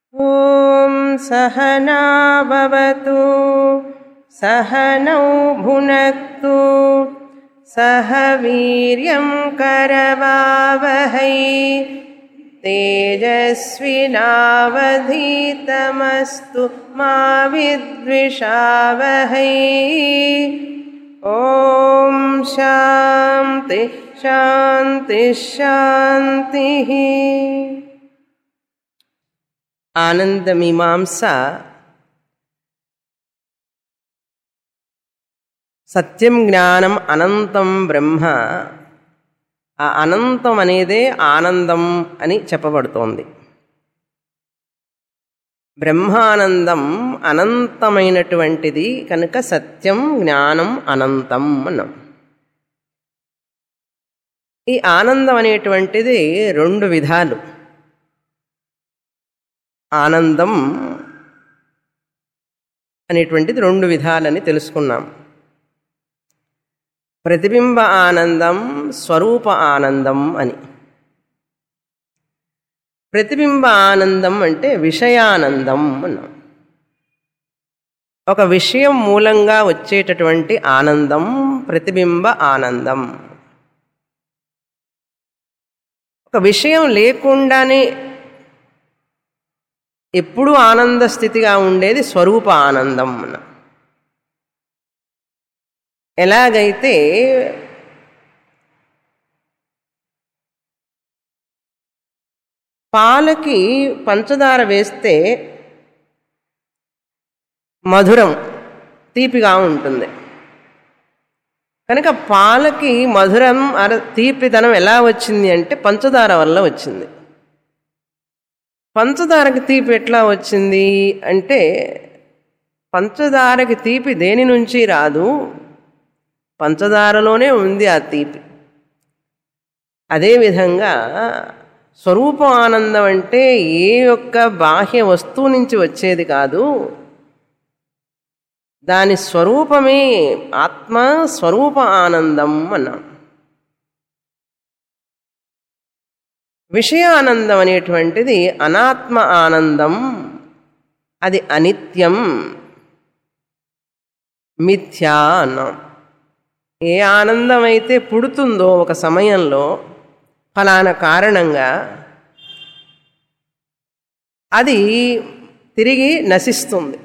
ॐ सहना भवतु सहनौ भुनक्तु सह वीर्यं करवावहै तेजस्विनावधीतमस्तु मा विद्विषावहै। ॐ शान्ति शान्ति शान्तिः। ఆనందమీమాంస సత్యం జ్ఞానం అనంతం బ్రహ్మ. ఆ అనంతం అనేదే ఆనందం అని చెప్పబడుతోంది. బ్రహ్మానందం అనంతమైనటువంటిది కనుక సత్యం జ్ఞానం అనంతం అన్నాం. ఈ ఆనందం అనేటువంటిది రెండు విధాలు. ఆనందం అనేటువంటిది రెండు విధాలని తెలుసుకున్నాం. ప్రతిబింబ ఆనందం, స్వరూప ఆనందం అని. ప్రతిబింబ ఆనందం అంటే విషయానందం అన్నాం. ఒక విషయం మూలంగా వచ్చేటటువంటి ఆనందం ప్రతిబింబ ఆనందం. ఒక విషయం లేకుండానే ఎప్పుడూ ఆనంద స్థితిగా ఉండేది స్వరూప ఆనందం. ఎలాగైతే పాలకి పంచదార వేస్తే మధురం తీపిగా ఉంటుంది. కనుక పాలకి మధురం తీపిదనం ఎలా వచ్చింది అంటే పంచదార వల్ల వచ్చింది. పంచదారకి తీపి ఎట్లా వచ్చింది అంటే పంచదారకి తీపి దేని నుంచి రాదు, పంచదారలోనే ఉంది ఆ తీపి. అదేవిధంగా స్వరూప ఆనందం అంటే ఏ యొక్క బాహ్య వస్తువు నుంచి వచ్చేది కాదు, దాని స్వరూపమే ఆత్మ స్వరూప ఆనందం అన్నాం. విషయానందం అనేటువంటిది అనాత్మ ఆనందం. అది అనిత్యం, మిథ్యా అన్నాం. ఏ ఆనందం అయితే పుడుతుందో ఒక సమయంలో ఫలానా కారణంగా అది తిరిగి నశిస్తుంది.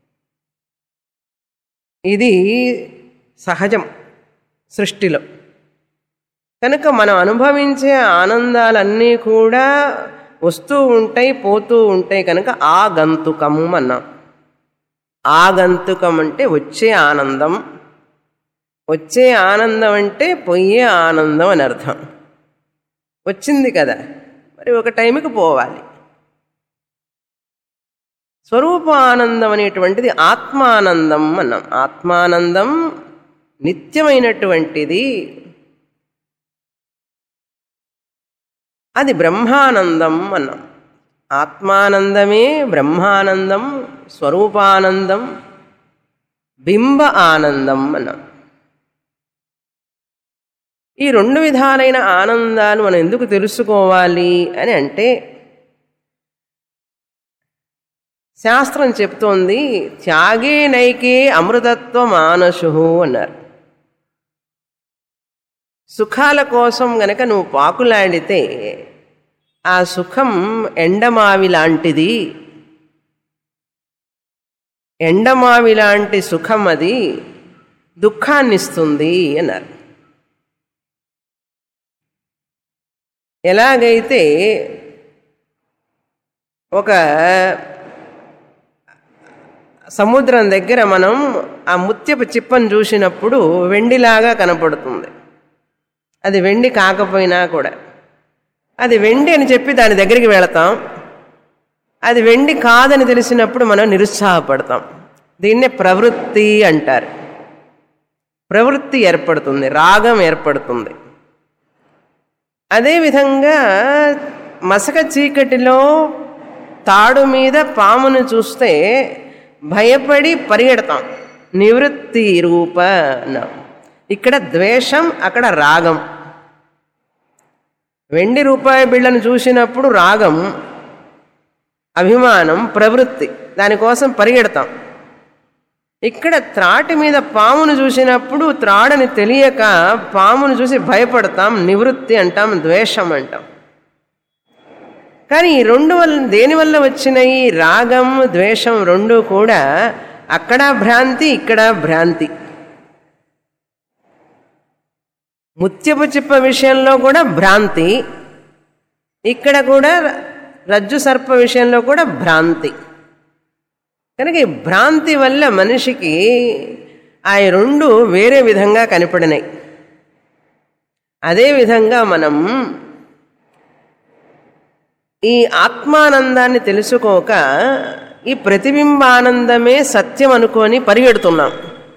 ఇది సహజం సృష్టిలో. కనుక మనం అనుభవించే ఆనందాలన్నీ కూడా వస్తూ ఉంటాయి, పోతూ ఉంటాయి. కనుక ఆగంతుకం అన్నాం. ఆగంతుకం అంటే వచ్చే ఆనందం, వచ్చే ఆనందం అంటే పోయే ఆనందం అని అర్థం. వచ్చింది కదా, మరి ఒక టైంకి పోవాలి. స్వరూప ఆనందం అనేటువంటిది ఆత్మానందం అన్నాం. ఆత్మానందం నిత్యమైనటువంటిది. అది బ్రహ్మానందం అన్నాం. ఆత్మానందమే బ్రహ్మానందం, స్వరూపానందం, బింబ ఆనందం అన్నాం. ఈ రెండు విధాలైన ఆనందాలు మనం ఎందుకు తెలుసుకోవాలి అని అంటే శాస్త్రం చెప్తోంది, త్యాగే నైకే అమృతత్వ మానసు అన్నారు. సుఖాల కోసం గనక నువ్వు పాకులాడితే ఆ సుఖం ఎండమావి లాంటిది. ఎండమావి లాంటి సుఖం అది దుఃఖాన్నిస్తుంది అన్నారు. ఎలాగైతే ఒక సముద్రం దగ్గర మనం ఆ ముత్యపు చిప్పను చూసినప్పుడు వెండిలాగా కనపడుతుంది. అది వెండి కాకపోయినా కూడా అది వెండి అని చెప్పి దాని దగ్గరికి వెళతాం. అది వెండి కాదని తెలిసినప్పుడు మనం నిరుత్సాహపడతాం. దీన్నే ప్రవృత్తి అంటారు. ప్రవృత్తి ఏర్పడుతుంది, రాగం ఏర్పడుతుంది. అదేవిధంగా మసక చీకటిలో తాడు మీద పామును చూస్తే భయపడి పరిగెడతాం. నివృత్తి రూప. ఇక్కడ ద్వేషం, అక్కడ రాగం. వెండి రూపాయి బిళ్ళను చూసినప్పుడు రాగం, అభిమానం ప్రవృత్తి, దానికోసం పరిగెడతాం. ఇక్కడ త్రాటి మీద పామును చూసినప్పుడు త్రాడని తెలియక పామును చూసి భయపడతాం, నివృత్తి అంటాం, ద్వేషం అంటాం. కానీ ఈ రెండు వల్ల దేనివల్ల వచ్చినాయి? రాగం ద్వేషం రెండు కూడా అక్కడ భ్రాంతి, ఇక్కడ భ్రాంతి. ముత్యపు చిప్ప విషయంలో కూడా భ్రాంతి, ఇక్కడ కూడా రజ్జు సర్ప విషయంలో కూడా భ్రాంతి. కనుక ఈ భ్రాంతి వల్ల మనిషికి ఆ రెండు వేరే విధంగా కనపడినాయి. అదేవిధంగా మనం ఈ ఆత్మానందాన్ని తెలుసుకోక ఈ ప్రతిబింబానందమే సత్యం అనుకొని పరిగెడుతున్నాం.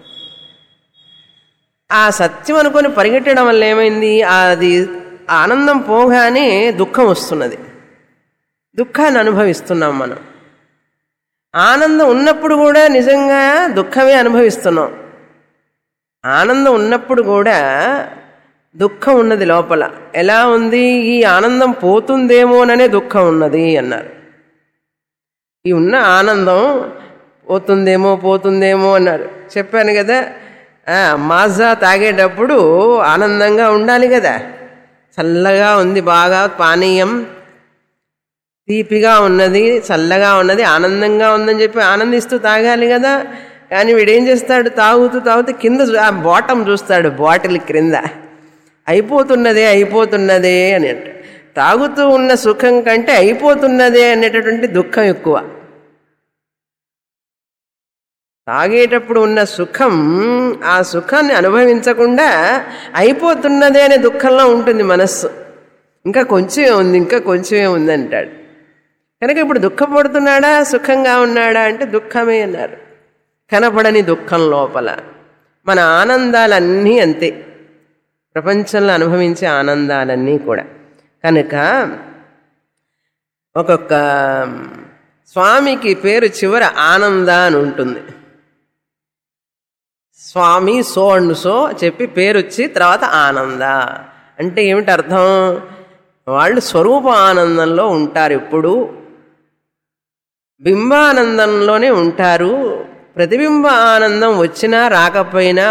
ఆ సత్యం అనుకొని పరిగెట్టడం వల్ల ఏమైంది? అది ఆనందం పోగానే దుఃఖం వస్తున్నది, దుఃఖాన్ని అనుభవిస్తున్నాం మనం. ఆనందం ఉన్నప్పుడు కూడా నిజంగా దుఃఖమే అనుభవిస్తున్నాం. ఆనందం ఉన్నప్పుడు కూడా దుఃఖం ఉన్నది లోపల. ఎలా ఉంది? ఈ ఆనందం పోతుందేమోననే దుఃఖం ఉన్నది అన్నారు. ఈ ఉన్న ఆనందం పోతుందేమో అన్నారు. చెప్పాను కదా, మాజా తాగేటప్పుడు ఆనందంగా ఉండాలి కదా, చల్లగా ఉంది, బాగా పానీయం తీపిగా ఉన్నది, చల్లగా ఉన్నది, ఆనందంగా ఉందని చెప్పి ఆనందిస్తూ తాగాలి కదా. కానీ వీడేం చేస్తాడు? తాగుతూ కింద ఆ బాటం చూస్తాడు, బాటిల్ క్రింద అయిపోతున్నదే అని. తాగుతూ ఉన్న సుఖం కంటే అయిపోతున్నదే అనేటటువంటి దుఃఖం ఎక్కువ. తాగేటప్పుడు ఉన్న సుఖం, ఆ సుఖాన్ని అనుభవించకుండా అయిపోతున్నదే అనే దుఃఖంలో ఉంటుంది మనస్సు. ఇంకా కొంచెమే ఉంది అంటాడు. కనుక ఇప్పుడు దుఃఖపడుతున్నాడా, సుఖంగా ఉన్నాడా అంటే దుఃఖమే అన్నారు. కనపడని దుఃఖం లోపల. మన ఆనందాలన్నీ అంతే, ప్రపంచంలో అనుభవించే ఆనందాలన్నీ కూడా. కనుక ఒక్కొక్క స్వామికి పేరు చివర ఆనంద అని ఉంటుంది. స్వామి సో అండ్ సో చెప్పి పేరు వచ్చి తర్వాత ఆనంద అంటే ఏమిటి అర్థం? వాళ్ళు స్వరూప ఆనందంలో ఉంటారు, ఎప్పుడు బింబానందంలోనే ఉంటారు. ప్రతిబింబ ఆనందం వచ్చినా రాకపోయినా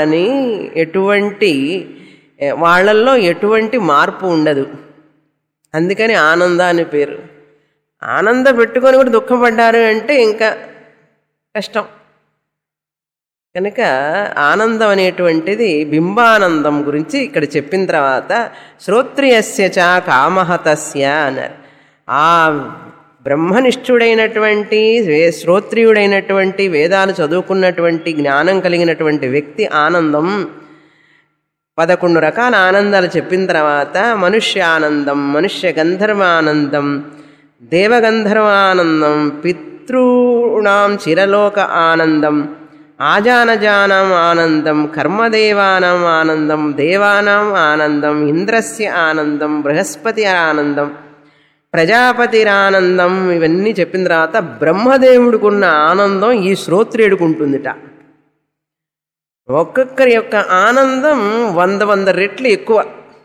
వాళ్ళల్లో ఎటువంటి మార్పు ఉండదు. అందుకని ఆనంద అని పేరు. ఆనంద పెట్టుకొని కూడా దుఃఖపడ్డారు అంటే ఇంకా కష్టం. కనుక ఆనందం అనేటువంటిది బింబానందం గురించి ఇక్కడ చెప్పిన తర్వాత శ్రోత్రియస్య చ కామహతస్య అన్నారు. ఆ బ్రహ్మనిష్ఠుడైనటువంటి శ్రోత్రియుడైనటువంటి వేదాలు చదువుకున్నటువంటి జ్ఞానం కలిగినటువంటి వ్యక్తి ఆనందం 11 రకాల ఆనందాలు చెప్పిన తర్వాత మనుష్య ఆనందం, మనుష్య గంధర్వానందం, దేవగంధర్వానందం, పితృణాం చిరలోక ఆనందం, ఆజానజానం ఆనందం, కర్మదేవానాం ఆనందం, దేవానాం ఆనందం, ఇంద్రస్య ఆనందం, బృహస్పతి ఆనందం, ప్రజాపతిరానందం, ఇవన్నీ చెప్పిన తర్వాత బ్రహ్మదేవుడికున్న ఆనందం ఈ శ్రోత్రియుడికి ఉంటుందిట. ఒక్కొక్కరి యొక్క ఆనందం 100 రెట్లు ఎక్కువ.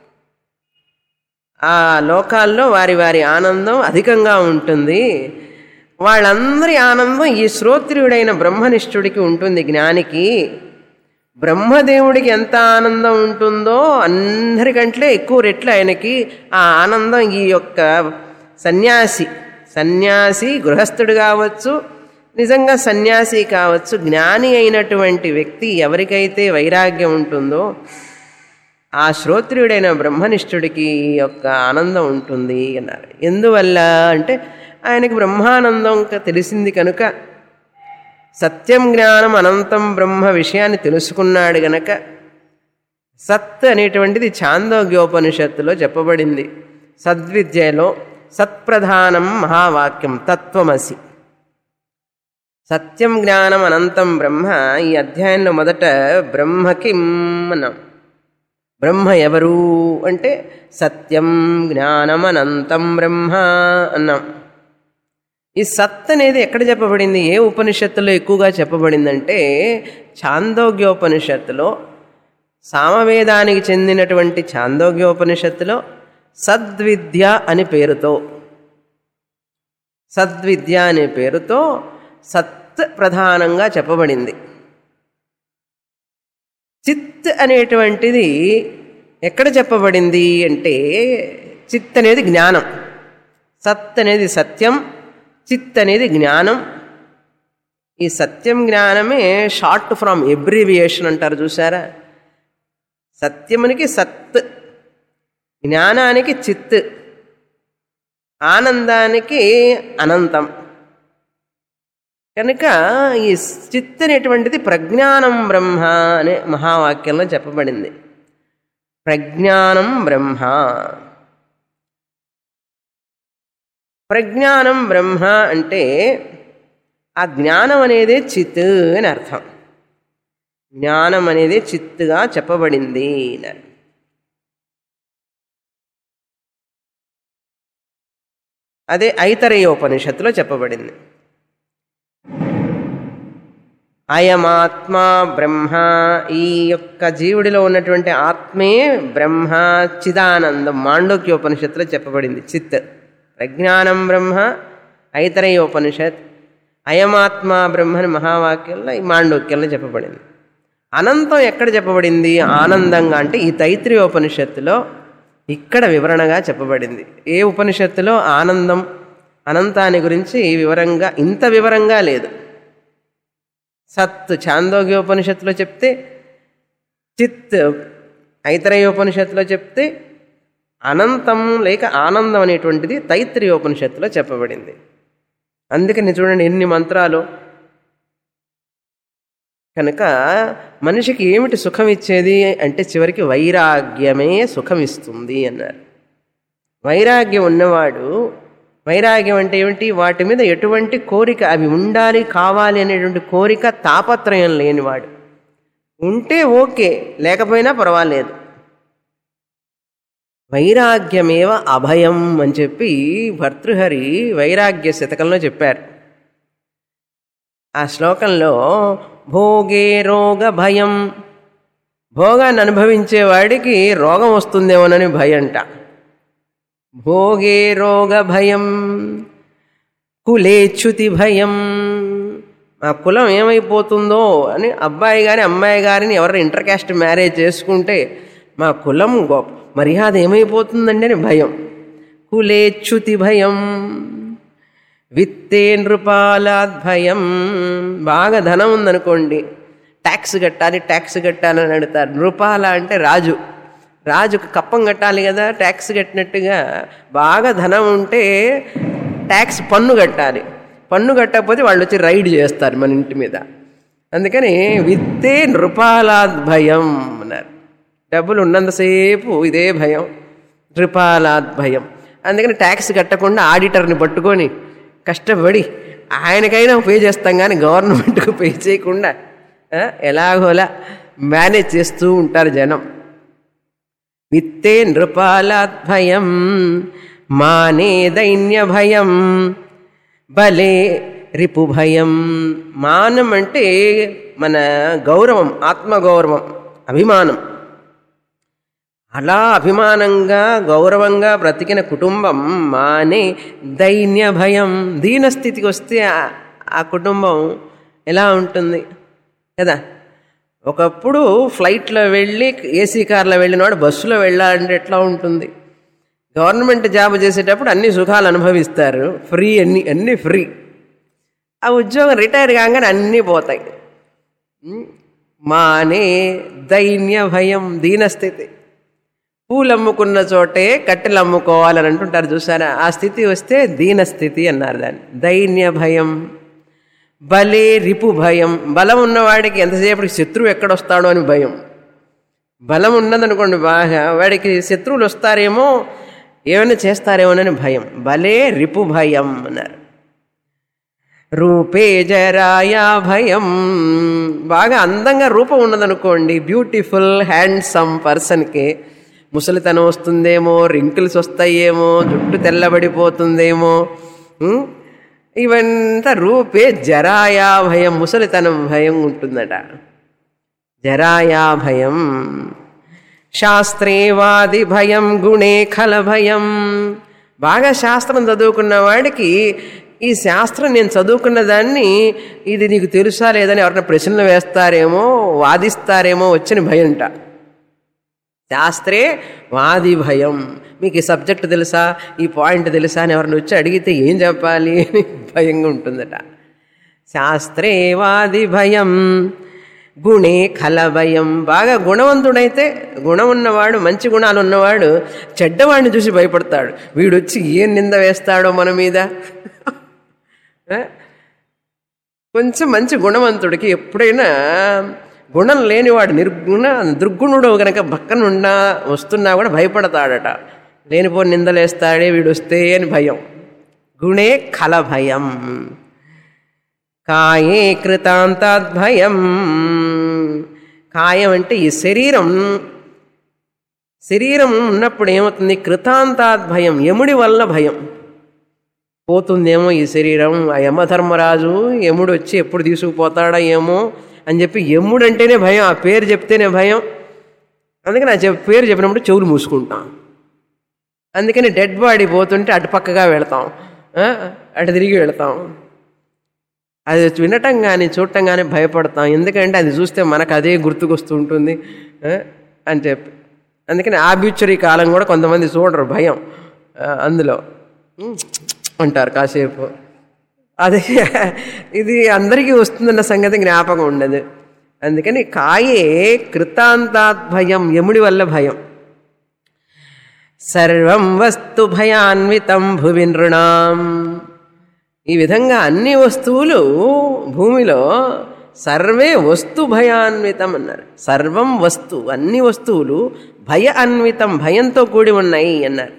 ఆ లోకాల్లో వారి వారి ఆనందం అధికంగా ఉంటుంది. వాళ్ళందరి ఆనందం ఈ శ్రోత్రియుడైన బ్రహ్మనిష్ఠుడికి ఉంటుంది. జ్ఞానికి బ్రహ్మదేవుడికి ఎంత ఆనందం ఉంటుందో అందరికంటే ఎక్కువ రెట్లు ఆయనకి ఆ ఆనందం ఈ యొక్క సన్యాసి గృహస్థుడు కావచ్చు, నిజంగా సన్యాసి కావచ్చు, జ్ఞాని అయినటువంటి వ్యక్తి ఎవరికైతే వైరాగ్యం ఉంటుందో ఆ శ్రోత్రియుడైన బ్రహ్మనిష్ఠుడికి ఈ యొక్క ఆనందం ఉంటుంది అన్నారు. ఎందువల్ల అంటే ఆయనకి బ్రహ్మానందం తెలిసింది కనుక, సత్యం జ్ఞానం అనంతం బ్రహ్మ విషయాన్ని తెలుసుకున్నాడు గనక. సత్ అనేటువంటిది ఛాందోగ్యోపనిషత్తులో చెప్పబడింది. సద్విద్యలో సత్ప్రధానం మహావాక్యం తత్వమసి. సత్యం జ్ఞానం అనంతం బ్రహ్మ. ఈ అధ్యాయంలో మొదట బ్రహ్మకిం అన్నాం. బ్రహ్మ ఎవరు అంటే సత్యం జ్ఞానం అనంతం బ్రహ్మ అన్నాం. ఈ సత్ అనేది ఎక్కడ చెప్పబడింది, ఏ ఉపనిషత్తులో ఎక్కువగా చెప్పబడిందంటే ఛాందోగ్యోపనిషత్తులో, సామవేదానికి చెందినటువంటి ఛాందోగ్యోపనిషత్తులో సద్విద్య అని పేరుతో. సద్విద్య అనే పేరుతో సత్ ప్రధానంగా చెప్పబడింది. చిత్ అనేటువంటిది ఎక్కడ చెప్పబడింది అంటే, చిత్ అనేది జ్ఞానం, సత్ అనేది సత్యం, చిత్ అనేది జ్ఞానం. ఈ సత్యం జ్ఞానమే షార్ట్ ఫ్రమ్ ఎబ్రివియేషన్ అంటారు చూసారా. సత్యమునికి సత్, జ్ఞానానికి చిత్, ఆనందానికి అనంతం. కనుక ఈ చిత్ అనేటువంటిది ప్రజ్ఞానం బ్రహ్మ అనే మహావాక్యంలో చెప్పబడింది. ప్రజ్ఞానం బ్రహ్మ, ప్రజ్ఞానం బ్రహ్మ అంటే ఆ జ్ఞానం అనేది చిత్ అని అర్థం. జ్ఞానం అనేది చిత్తుగా చెప్పబడింది అని. అదే ఐతరేయోపనిషత్తులో చెప్పబడింది. అయమాత్మా బ్రహ్మ, ఈ యొక్క జీవుడిలో ఉన్నటువంటి ఆత్మే బ్రహ్మ, చిదానందం. మాండూక్యోపనిషత్తులో చెప్పబడింది చిత్. ప్రజ్ఞానం బ్రహ్మ ఐతరేయోపనిషత్, అయమాత్మా బ్రహ్మని మహావాక్యంలో ఈ మాండూక్యంలో చెప్పబడింది. అనంతం ఎక్కడ చెప్పబడింది? ఆనందంగా అంటే ఈ తైత్రీయోపనిషత్తులో ఇక్కడ వివరణగా చెప్పబడింది. ఏ ఉపనిషత్తులో ఆనందం అనంతాన్ని గురించి వివరంగా ఇంత వివరంగా లేదు. సత్ ఛాందోగ్యోపనిషత్తులో చెప్తే, చిత్ ఐతరేయోపనిషత్తులో చెప్తే, అనంతం లేక ఆనందం అనేటువంటిది తైత్రీయోపనిషత్తులో చెప్పబడింది. అందుకని చూడండి ఎన్ని మంత్రాలు. కనుక మనిషికి ఏమిటి సుఖం ఇచ్చేది అంటే చివరికి వైరాగ్యమే సుఖం ఇస్తుంది అన్నారు. వైరాగ్యం ఉన్నవాడు, వైరాగ్యం అంటే ఏమిటి? వాటి మీద ఎటువంటి కోరిక, అవి ఉండాలి కావాలి అనేటువంటి కోరిక తాపత్రయం లేనివాడు. ఉంటే ఓకే, లేకపోయినా పర్వాలేదు. వైరాగ్యమేవ అభయం అని చెప్పి భర్తృహరి వైరాగ్య శతకంలో చెప్పారు. ఆ శ్లోకంలో భోగే రోగ భయం, భోగాన్ని అనుభవించేవాడికి రోగం వస్తుందేమోనని భయంట. భోగే రోగ భయం, కులేచ్యుతి భయం, ఆ కులం ఏమైపోతుందో అని. అబ్బాయి గారి అమ్మాయి గారిని ఎవరైనా ఇంటర్ క్యాస్ట్ మ్యారేజ్ చేసుకుంటే మా కులం మర్యాద ఏమైపోతుందండి అని భయం. కులేచ్యుతి భయం, విత్తే నృపాలాద్భయం. బాగా ధనం ఉందనుకోండి, ట్యాక్స్ కట్టాలని అడుగుతారు. నృపాల అంటే రాజు, రాజుకు కప్పం కట్టాలి కదా, ట్యాక్స్ కట్టినట్టుగా. బాగా ధనం ఉంటే ట్యాక్స్ పన్ను కట్టాలి, పన్ను కట్టకపోతే వాళ్ళు వచ్చి రైడ్ చేస్తారు మన ఇంటి మీద. అందుకని విత్తే నృపాలాద్భయం అన్నారు. డబ్బులు ఉన్నంతసేపు ఇదే భయం, నృపాలాద్భయం. అందుకని ట్యాక్స్ కట్టకుండా ఆడిటర్ని పట్టుకొని కష్టపడి ఆయనకైనా పే చేస్తాం కానీ గవర్నమెంట్కు పే చేయకుండా ఎలాగోలా మేనేజ్ చేస్తూ ఉంటారు జనం. విత్తే నృపాలాద్భయం, మానే దైన్య భయం, బలే రిపు భయం. మానం అంటే మన గౌరవం, ఆత్మగౌరవం, అభిమానం. అలా అభిమానంగా గౌరవంగా బ్రతికిన కుటుంబం మానే దైన్య భయం. దీనస్థితికి వస్తే ఆ కుటుంబం ఎలా ఉంటుంది కదా. ఒకప్పుడు ఫ్లైట్లో వెళ్ళి ఏసీ కార్లో వెళ్ళినవాడు బస్సులో వెళ్ళాలంటే ఎట్లా ఉంటుంది? గవర్నమెంట్ జాబ్ చేసేటప్పుడు అన్ని సుఖాలు అనుభవిస్తారు, ఫ్రీ, అన్నీ ఫ్రీ. ఆ ఉద్యోగం రిటైర్ కాగానే అన్నీ పోతాయి. మానే దైన్య భయం, దీనస్థితి. పూలు అమ్ముకున్న చోటే కట్టెలు అమ్ముకోవాలని అంటుంటారు చూసారా, ఆ స్థితి వస్తే దీనస్థితి అన్నారు దాన్ని. దైన్య భయం, బలే రిపు భయం. బలం ఉన్నవాడికి ఎంతసేపటికి శత్రువు ఎక్కడొస్తాడో అని భయం. బలం ఉన్నదనుకోండి బాగా, వాడికి శత్రువులు వస్తారేమో, ఏమైనా చేస్తారేమోనని భయం. బలే రిపు భయం అన్నారు. రూపే జరాయా భయం. బాగా అందంగా రూపం ఉన్నదనుకోండి, బ్యూటిఫుల్ హ్యాండ్సమ్ పర్సన్కి ముసలితనం వస్తుందేమో, రింకిల్స్ వస్తాయేమో, జుట్టు తెల్లబడిపోతుందేమో, ఇవంతా రూపే జరాయా భయం, ముసలితనం భయం ఉంటుందట. జరాయా భయం. శాస్త్రేవాది భయం, గుణే ఖల భయం. బాగా శాస్త్రం చదువుకున్న వాడికి ఈ శాస్త్రం నేను చదువుకున్న దాన్ని ఇది నీకు తెలుసా లేదని ఎవరైనా ప్రశ్నలు వేస్తారేమో, వాదిస్తారేమో వచ్చిన భయంట. శాస్త్రే వాది భయం. మీకు ఈ సబ్జెక్ట్ తెలుసా, ఈ పాయింట్ తెలుసా అని ఎవరిని వచ్చి అడిగితే ఏం చెప్పాలి అని భయంగా ఉంటుందట. శాస్త్రే వాది భయం గుణే ఖలభయం. బాగా గుణవంతుడైతే, గుణం ఉన్నవాడు, మంచి గుణాలు ఉన్నవాడు చెడ్డవాడిని చూసి భయపడతాడు. వీడొచ్చి ఏం నింద వేస్తాడో మన మీద. కొంచెం మంచి గుణవంతుడికి ఎప్పుడైనా గుణం లేనివాడు దుర్గుణుడు కనుక పక్కన వస్తున్నా కూడా భయపడతాడట. లేనిపోని నిందలేస్తాడే వీడు వస్తే అని భయం. గుణే ఖలభయం కాయే కృతాంతాద్భయం. కాయం అంటే ఈ శరీరం ఉన్నప్పుడు ఏమవుతుంది? కృతాంతాద్భయం, యముడి వల్ల భయం. పోతుందేమో ఈ శరీరం, ఆ యమధర్మరాజు యముడు వచ్చి ఎప్పుడు తీసుకుపోతాడా ఏమో అని చెప్పి యముడు అంటేనే భయం, ఆ పేరు చెప్తేనే భయం. అందుకని ఆ పేరు చెప్పినప్పుడు చెవులు మూసుకుంటాం. అందుకని డెడ్ బాడీ పోతుంటే అటు పక్కగా వెళతాం, అటు తిరిగి వెళతాం. అది వినటం కానీ చూడటం కానీ భయపడతాం. ఎందుకంటే అది చూస్తే మనకు అదే గుర్తుకొస్తూ ఉంటుంది అని చెప్పి. అందుకని ఆబ్యూచరీ కాలం కూడా కొంతమంది చూడరు, భయం. అందులో అంటారు కాసేపు. అదే ఇది అందరికీ వస్తుందన్న సంగతి జ్ఞాపకం ఉండదు. అందుకని కాయే కృతాంతాద్భయం, యముడి వల్ల భయం. సర్వం వస్తు భయాన్వితం భువి నృణాం. ఈ విధంగా అన్ని వస్తువులు భూమిలో సర్వే వస్తు భయాన్వితం అన్నారు. సర్వం వస్తు, అన్ని వస్తువులు భయ అన్వితం, భయంతో కూడి ఉన్నాయి అన్నారు.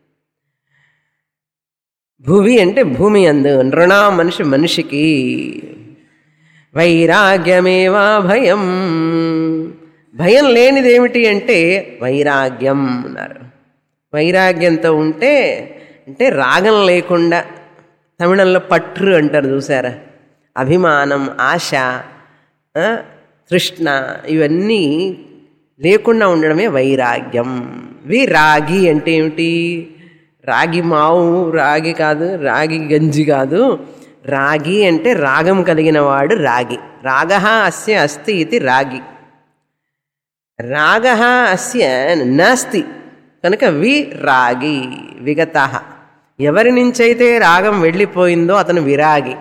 భువి అంటే భూమి అందు, నృణా మనిషికి. వైరాగ్యమేవా భయం. భయం లేనిదేమిటి అంటే వైరాగ్యం అన్నారు. వైరాగ్యంతో ఉంటే అంటే రాగం లేకుండా, తమిళంలో పట్టు అంటారు చూసారా, అభిమానం, ఆశ, తృష్ణ ఇవన్నీ లేకుండా ఉండడమే వైరాగ్యం. విరాగి అంటే ఏమిటి? రాగి మావు, రాగి కాదు, రాగి గంజి కాదు. రాగి అంటే రాగం కలిగిన వాడు రాగి. రాగ అస్య అస్తి ఇది రాగి. రాగ అస్య నాస్తి కనుక విరాగి, విగత. ఎవరి నుంచైతే రాగం వెళ్ళిపోయిందో అతను విరాగి.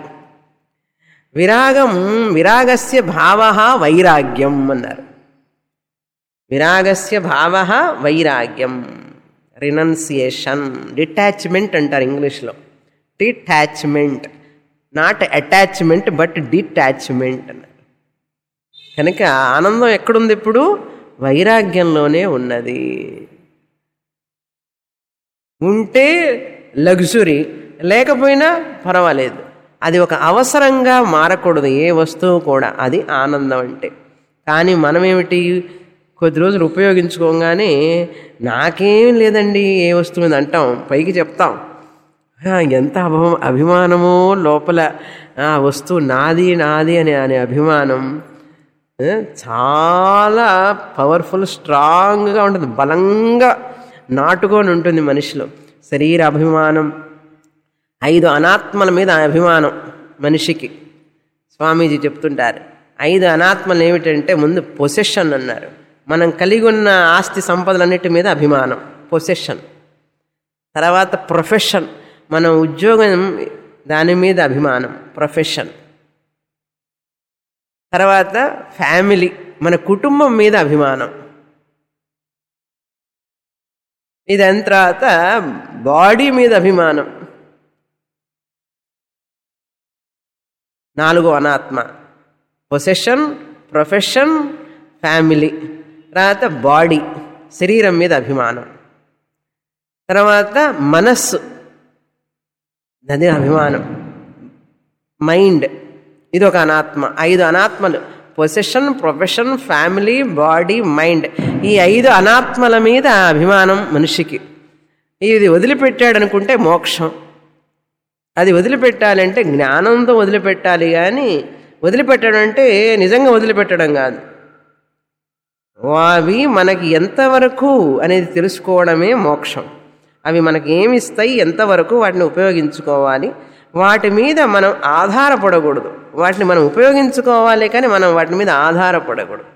విరాగస్య భావ వైరాగ్యం అన్నారు. విరాగస్య భావ వైరాగ్యం, రినౌన్సియేషన్, డిటాచ్మెంట్ అంటారు ఇంగ్లీష్లో. Detachment, not attachment but detachment అన్నారు. కనుక ఆనందం ఎక్కడుంది? ఇప్పుడు వైరాగ్యంలోనే ఉన్నది. ఉంటే లగ్జరీ, లేకపోయినా పర్వాలేదు. అది ఒక అవసరంగా మారకూడదు ఏ వస్తువు కూడా. అది ఆనందం అంటే. కానీ మనమేమిటి, కొద్ది రోజులు ఉపయోగించుకోగానే నాకేం లేదండి ఏ వస్తువు మీద అంటాం, పైకి చెప్తాం. ఎంత అభిమానమో లోపల, ఆ వస్తువు నాది నాది అనే అభిమానం చాలా పవర్ఫుల్, స్ట్రాంగ్గా ఉంటుంది, బలంగా నాటుకొని ఉంటుంది మనిషిలో. శరీర అభిమానం, 5 అనాత్మల మీద అభిమానం మనిషికి. స్వామీజీ చెప్తుంటారు 5 అనాత్మలు ఏమిటంటే, ముందు పొసెషన్ అన్నారు. మనం కలిగి ఉన్న ఆస్తి సంపదలన్నిటి మీద అభిమానం, పొసెషన్. తర్వాత ప్రొఫెషన్, మన ఉద్యోగం దాని మీద అభిమానం, ప్రొఫెషన్. తర్వాత ఫ్యామిలీ, మన కుటుంబం మీద అభిమానం. ఇదని తర్వాత బాడీ మీద అభిమానం, 4వ అనాత్మ. Possession, profession, family. తర్వాత బాడీ, శరీరం మీద అభిమానం. తర్వాత మనస్సు, అదే అభిమానం. మైండ్, ఇది ఒక అనాత్మ. 5 అనాత్మలు: possession, profession, family, body, mind. ఈ 5 అనాత్మల మీద అభిమానం మనిషికి. ఇది వదిలిపెట్టాడు అనుకుంటే మోక్షం. అది వదిలిపెట్టాలంటే జ్ఞానంతో వదిలిపెట్టాలి. కానీ వదిలిపెట్టడం అంటే నిజంగా వదిలిపెట్టడం కాదు. అవి మనకి ఎంతవరకు అనేది తెలుసుకోవడమే మోక్షం. అవి మనకి ఏమిస్తాయి, ఎంతవరకు వాటిని ఉపయోగించుకోవాలి, వాటి మీద మనం ఆధారపడకూడదు. వాటిని మనం ఉపయోగించుకోవాలి, కానీ మనం వాటి మీద ఆధారపడకూడదు.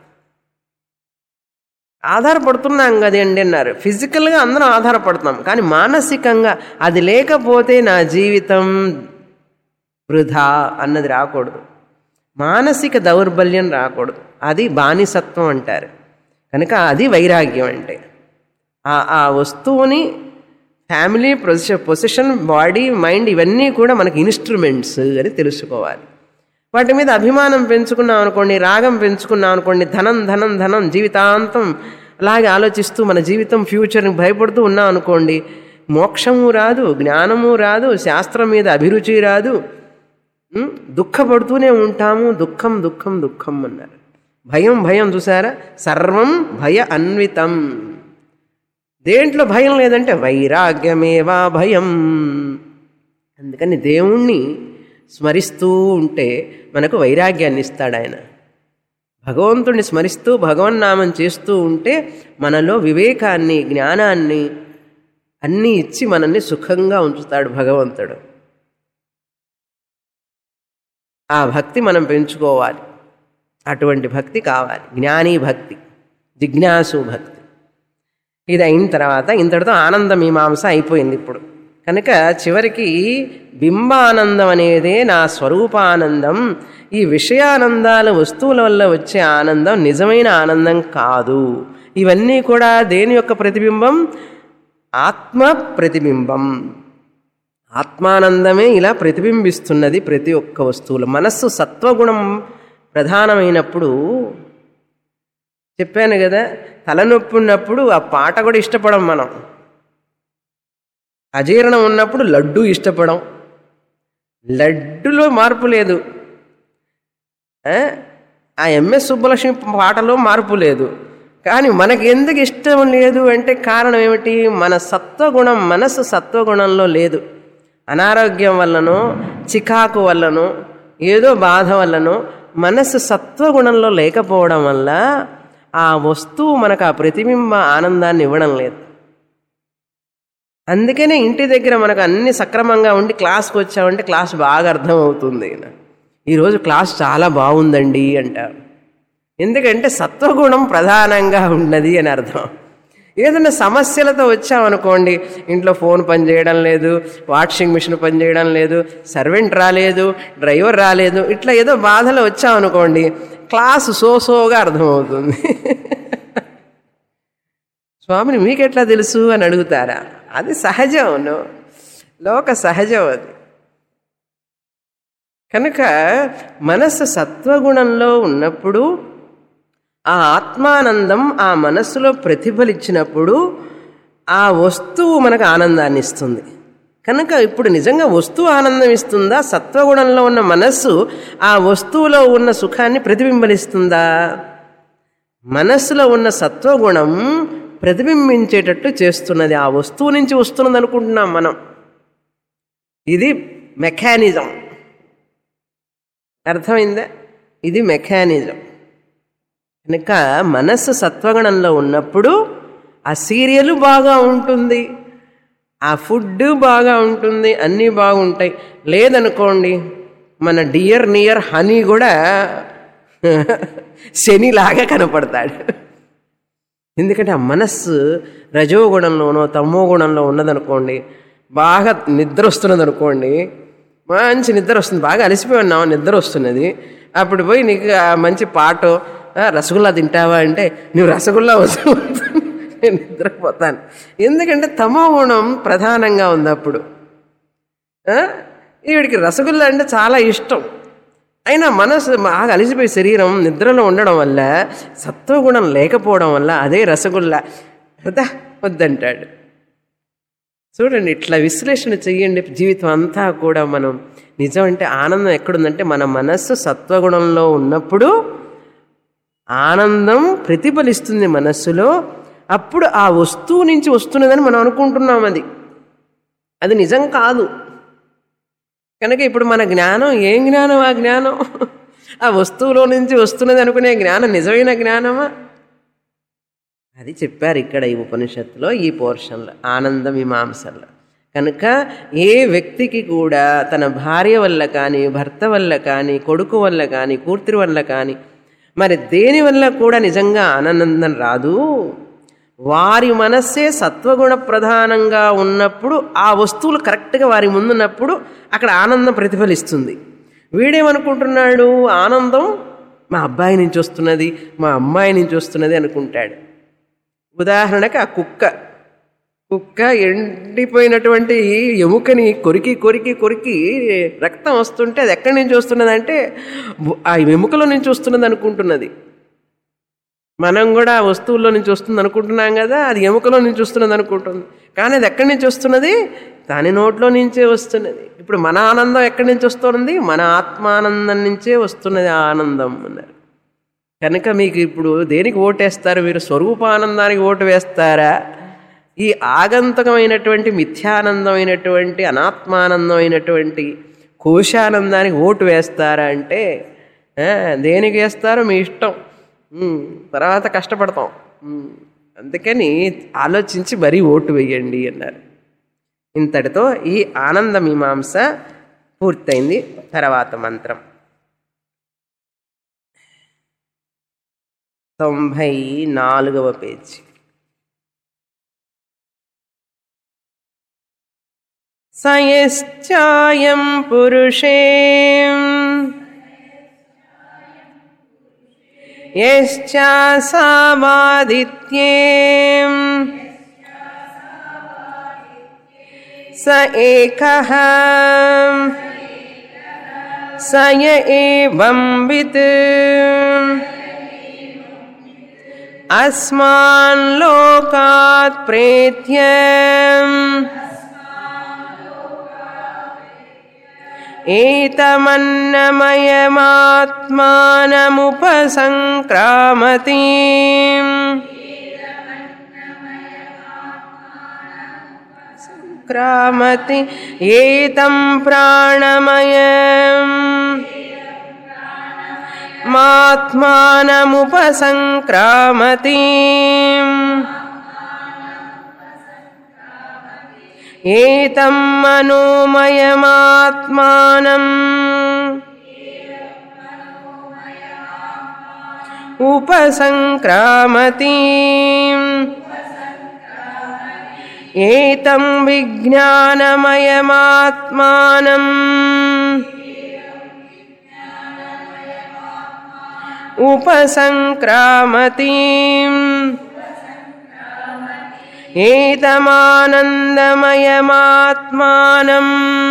ఆధారపడుతున్నాం కదండి అన్నారు. ఫిజికల్గా అందరం ఆధారపడుతున్నాం, కానీ మానసికంగా అది లేకపోతే నా జీవితం వృధా అన్నది రాకూడదు. మానసిక దౌర్బల్యం రాకూడదు. అది బానిసత్వం అంటారు. కనుక అది వైరాగ్యం అంటే. ఆ వస్తువుని ఫ్యామిలీ, పొజిషన్, బాడీ, మైండ్ ఇవన్నీ కూడా మనకి ఇన్స్ట్రుమెంట్స్ అని తెలుసుకోవాలి. వాటి మీద అభిమానం పెంచుకున్నాం అనుకోండి, రాగం పెంచుకున్నాం అనుకోండి, ధనం ధనం ధనం జీవితాంతం అలాగే ఆలోచిస్తూ మన జీవితం ఫ్యూచర్ని భయపడుతూ ఉన్నాం అనుకోండి, మోక్షము రాదు, జ్ఞానము రాదు, శాస్త్రం మీద అభిరుచి రాదు, దుఃఖపడుతూనే ఉంటాము. దుఃఖం దుఃఖం దుఃఖం అన్నారు. భయం భయం చూసారా, సర్వం భయ అన్వితం. దేంట్లో భయం లేదంటే వైరాగ్యమేవా భయం. అందుకని దేవుణ్ణి స్మరిస్తూ ఉంటే మనకు వైరాగ్యాన్ని ఇస్తాడు ఆయన. భగవంతుడిని స్మరిస్తూ భగవన్నామం చేస్తూ ఉంటే మనలో వివేకాన్ని, జ్ఞానాన్ని అన్నీ ఇచ్చి మనల్ని సుఖంగా ఉంచుతాడు భగవంతుడు. ఆ భక్తి మనం పెంచుకోవాలి. అటువంటి భక్తి కావాలి, జ్ఞానీ భక్తి, జిజ్ఞాసు భక్తి. ఇది అయిన తర్వాత ఇంతటితో ఆనంద మీమాంస అయిపోయింది. ఇప్పుడు కనుక చివరికి బింబానందం అనేదే నా స్వరూపానందం. ఈ విషయానందాల వస్తువుల వల్ల వచ్చే ఆనందం నిజమైన ఆనందం కాదు. ఇవన్నీ కూడా దేని యొక్క ప్రతిబింబం? ఆత్మ ప్రతిబింబం. ఆత్మానందమే ఇలా ప్రతిబింబిస్తున్నది ప్రతి ఒక్క వస్తువులో. మనస్సు సత్వగుణం ప్రధానమైనప్పుడు చెప్పాను కదా, తలనొప్పి ఉన్నప్పుడు ఆ పాట కూడా ఇష్టపడం మనం. అజీర్ణం ఉన్నప్పుడు లడ్డు ఇష్టపడం. లడ్డులో మార్పు లేదు. ఆ ఎంఎస్ సుబ్బలక్ష్మి పాటలో మార్పు లేదు. కానీ మనకు ఎందుకు ఇష్టం లేదు అంటే కారణం ఏమిటి? మన సత్వగుణం, మనసు సత్వగుణంలో లేదు. అనారోగ్యం వల్లనో, చికాకు వల్లనో, ఏదో బాధ వల్లనో మనసు సత్వగుణంలో లేకపోవడం వల్ల ఆ వస్తువు మనకు ఆ ప్రతిబింబ ఆనందాన్ని ఇవ్వడం లేదు. అందుకనే ఇంటి దగ్గర మనకు అన్ని సక్రమంగా ఉండి క్లాస్కి వచ్చామంటే క్లాస్ బాగా అర్థమవుతుంది. ఈరోజు క్లాస్ చాలా బాగుందండి అంటారు. ఎందుకంటే సత్వగుణం ప్రధానంగా ఉన్నది అని అర్థం. ఏదైనా సమస్యలతో వచ్చామనుకోండి, ఇంట్లో ఫోన్ పనిచేయడం లేదు, వాషింగ్ మిషన్ పనిచేయడం లేదు, సర్వెంట్ రాలేదు, డ్రైవర్ రాలేదు, ఇట్లా ఏదో బాధలో వచ్చామనుకోండి, క్లాసు సోసోగా అర్థమవుతుంది. స్వామిని మీకెట్లా తెలుసు అని అడుగుతారా? అది సహజం, లోక సహజం అది. కనుక మనస్సు సత్వగుణంలో ఉన్నప్పుడు ఆ ఆత్మానందం ఆ మనస్సులో ప్రతిఫలించినప్పుడు ఆ వస్తువు మనకు ఆనందాన్ని ఇస్తుంది. కనుక ఇప్పుడు నిజంగా వస్తువు ఆనందం ఇస్తుందా? సత్వగుణంలో ఉన్న మనస్సు ఆ వస్తువులో ఉన్న సుఖాన్ని ప్రతిబింబిస్తుందా? మనస్సులో ఉన్న సత్వగుణం ప్రతిబింబించేటట్టు చేస్తున్నది. ఆ వస్తువు నుంచి వస్తున్నది అనుకుంటున్నాం మనం. ఇది మెకానిజం. అర్థమైందా? ఇది మెకానిజం. కనుక మనస్సు సత్వగుణంలో ఉన్నప్పుడు ఆ సీరియల్ బాగా ఉంటుంది, ఆ ఫుడ్ బాగా ఉంటుంది, అన్నీ బాగుంటాయి. లేదనుకోండి, మన డియర్ నియర్ హనీ కూడా శనిలాగా కనపడతాడు. ఎందుకంటే ఆ మనస్సు రజోగుణంలోనో తమో గుణంలో ఉన్నదనుకోండి, బాగా నిద్ర వస్తున్నది అనుకోండి, మంచి నిద్ర వస్తుంది, బాగా అలసిపోయి ఉన్నావు, నిద్ర వస్తున్నది. అప్పుడు పోయి నీకు మంచి పాటో రసగుల్లా తింటావా అంటే నువ్వు రసగుల్లా వస్తు నేను నిద్రపోతాను. ఎందుకంటే తమో గుణం ప్రధానంగా ఉంది. అప్పుడు ఈవిడికి రసగుల్లా అంటే చాలా ఇష్టం. అయినా మనసు బాగా అలసిపోయి శరీరం నిద్రలో ఉండడం వల్ల, సత్వగుణం లేకపోవడం వల్ల అదే రసగుల్లా వద్దా వద్దంటాడు. చూడండి, ఇట్లా విశ్లేషణ చెయ్యండి. జీవితం అంతా కూడా మనం నిజం అంటే ఆనందం ఎక్కడుందంటే మన మనస్సు సత్వగుణంలో ఉన్నప్పుడు ఆనందం ప్రతిఫలిస్తుంది మనస్సులో. అప్పుడు ఆ వస్తువు నుంచి వస్తున్నదని మనం అనుకుంటున్నాం. అది నిజం కాదు. కనుక ఇప్పుడు మన జ్ఞానం ఏం జ్ఞానం? ఆ జ్ఞానం ఆ వస్తువులో నుంచి వస్తున్నది అనుకునే జ్ఞానం నిజమైన జ్ఞానమా? అది చెప్పారు ఇక్కడ ఈ ఉపనిషత్తులో, ఈ పోర్షన్లో, ఆనంద మీమాంసలో. కనుక ఏ వ్యక్తికి కూడా తన భార్య వల్ల కానీ, భర్త వల్ల కానీ, కొడుకు వల్ల కానీ, కూతురి వల్ల కానీ, మరి దేని వల్ల కూడా నిజంగా ఆనందం రాదు. వారి మనస్సే సత్వగుణ ప్రధానంగా ఉన్నప్పుడు, ఆ వస్తువులు కరెక్ట్గా వారి ముందున్నప్పుడు అక్కడ ఆనందం ప్రతిఫలిస్తుంది. వీడేమనుకుంటున్నాడు, ఆనందం మా అబ్బాయి నుంచి వస్తున్నది, మా అమ్మాయి నుంచి వస్తున్నది అనుకుంటాడు. ఉదాహరణకి ఆ కుక్క ఎండిపోయినటువంటి ఎముకని కొరికి కొరికి కొరికి రక్తం వస్తుంటే అది ఎక్కడి నుంచి వస్తున్నదంటే ఆ ఎముకలో నుంచి వస్తున్నది అనుకుంటున్నది. మనం కూడా ఆ వస్తువుల్లో నుంచి వస్తుంది అనుకుంటున్నాం కదా, అది ఎముకలో నుంచి వస్తున్నది అనుకుంటుంది. కానీ అది ఎక్కడి నుంచి వస్తున్నది, దాని నోట్లో నుంచే వస్తున్నది. ఇప్పుడు మన ఆనందం ఎక్కడి నుంచి వస్తున్నది, మన ఆత్మానందం నుంచే వస్తున్నది ఆ ఆనందం అన్నారు. కనుక మీకు ఇప్పుడు దేనికి ఓటేస్తారు, మీరు స్వరూపానందానికి ఓటు వేస్తారా, ఈ ఆగంతకమైనటువంటి మిథ్యానందమైనటువంటి అనాత్మానందమైనటువంటి కోశానందానికి ఓటు వేస్తారా అంటే దేనికి వేస్తారో మీ ఇష్టం, తర్వాత కష్టపడతాం. అందుకని ఆలోచించి మరీ ఓటు వేయండి అన్నారు. ఇంతటితో ఈ ఆనంద మీమాంస పూర్తయింది. తర్వాత మంత్రం 94వ పేజీ. సయశ్చాయం పురుషే యశ్చాసామాదిత్యే స ఏకః స య ఏవం విత్ అస్మాన్ లోకాత్ ప్రేత్య ఏతమన్నమయమాత్మానముపసంక్రామతి ఏతం ప్రాణమయం మాత్మానముపసంక్రామతి ఏతం మనోమయమాత్మానం ఉపసంక్రామతి ఏతం విజ్ఞానమయమాత్మానం ఉపసంక్రామతి ఏతమానందమయమాత్మానం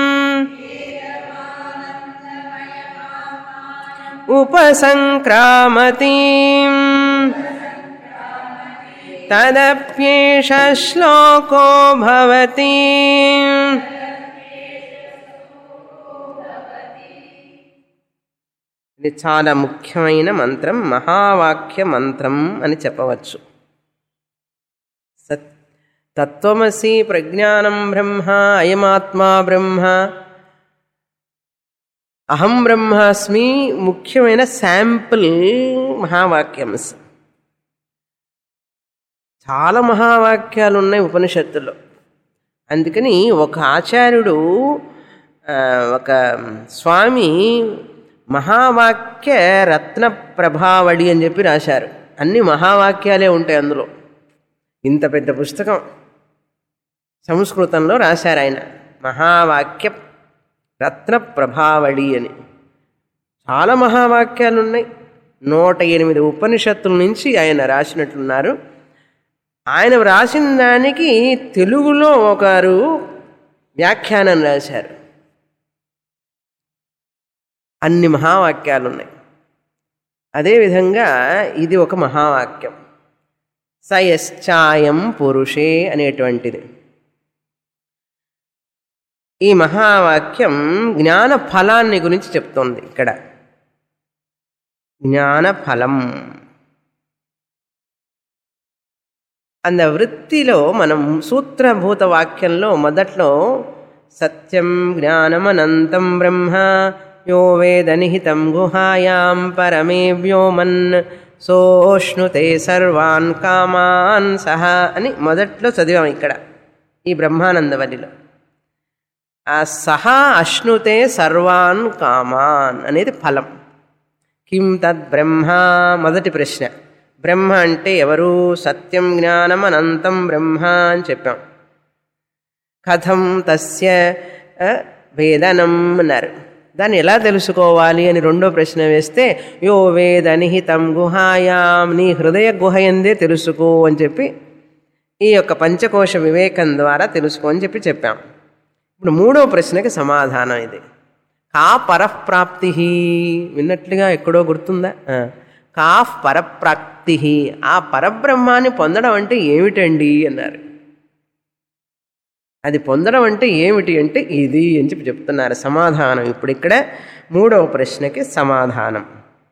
ఉపసంక్రామతి తదప్యేష శ్లోకో భవతి. ఇది చాలా ముఖ్యమైన మంత్రం, మహావాక్య మంత్రం అని చెప్పవచ్చు. తత్వమసి ప్రజ్ఞానం బ్రహ్మ అయమాత్మా బ్రహ్మ అహం బ్రహ్మాస్మి ముఖ్యమైన శాంపుల్ మహావాక్యం. చాలా మహావాక్యాలు ఉన్నాయి ఉపనిషత్తుల్లో. అందుకని ఒక ఆచార్యుడు ఒక స్వామి మహావాక్య రత్న ప్రభావళి అని చెప్పి రాశారు. అన్ని మహావాక్యాలే ఉంటాయి అందులో. ఇంత పెద్ద పుస్తకం సంస్కృతంలో రాశారు ఆయన, మహావాక్య రత్న ప్రభావళి అని. చాలా మహావాక్యాలు ఉన్నాయి. 108 ఉపనిషత్తుల నుంచి ఆయన రాసినట్లున్నారు. ఆయన రాసిన దానికి తెలుగులో ఒకరు వ్యాఖ్యానం రాశారు. అన్ని మహావాక్యాలు ఉన్నాయి. అదేవిధంగా ఇది ఒక మహావాక్యం, సయశ్చాయం పురుషే అనేటువంటిది. ఈ మహావాక్యం జ్ఞాన ఫలాన్ని గురించి చెప్తోంది. ఇక్కడ జ్ఞాన ఫలం అంద వృత్తిలో మనం సూత్రభూత వాక్యంలో మొదట్లో సత్యం జ్ఞానమనంతం బ్రహ్మ యో వేద నిహితం గుహాయాం పరమే వ్యోమన్ సోష్ణుతే సర్వాన్ కామాన్ సహ అని మొదట్లో చదివాం ఇక్కడ ఈ బ్రహ్మానందవల్లిలో. ఆ సహా అశ్నుతే సర్వాన్ కామాన్ అనేది ఫలం. కిం తద్ బ్రహ్మ? మొదటి ప్రశ్న. బ్రహ్మ అంటే ఎవరు? సత్యం జ్ఞానం అనంతం బ్రహ్మ అని చెప్పాం. కథం తస్య వేదనం అన్నారు. దాన్ని ఎలా తెలుసుకోవాలి అని రెండో ప్రశ్న వేస్తే, యో వేద నిహితం గుహాయాం, నీ హృదయ గుహయందే తెలుసుకో అని చెప్పి ఈ యొక్క పంచకోశ వివేకం ద్వారా తెలుసుకో అని చెప్పాం. ఇప్పుడు మూడో ప్రశ్నకి సమాధానం ఇది. కా పరప్రాప్తి? విన్నట్లుగా ఎక్కడో గుర్తుందా? కా పరప్రాప్తి, ఆ పరబ్రహ్మాన్ని పొందడం అంటే ఏమిటండి అన్నారు. అది పొందడం అంటే ఏమిటి అంటే ఇది అని చెప్తున్నారు సమాధానం. ఇప్పుడు ఇక్కడ మూడవ ప్రశ్నకి సమాధానం.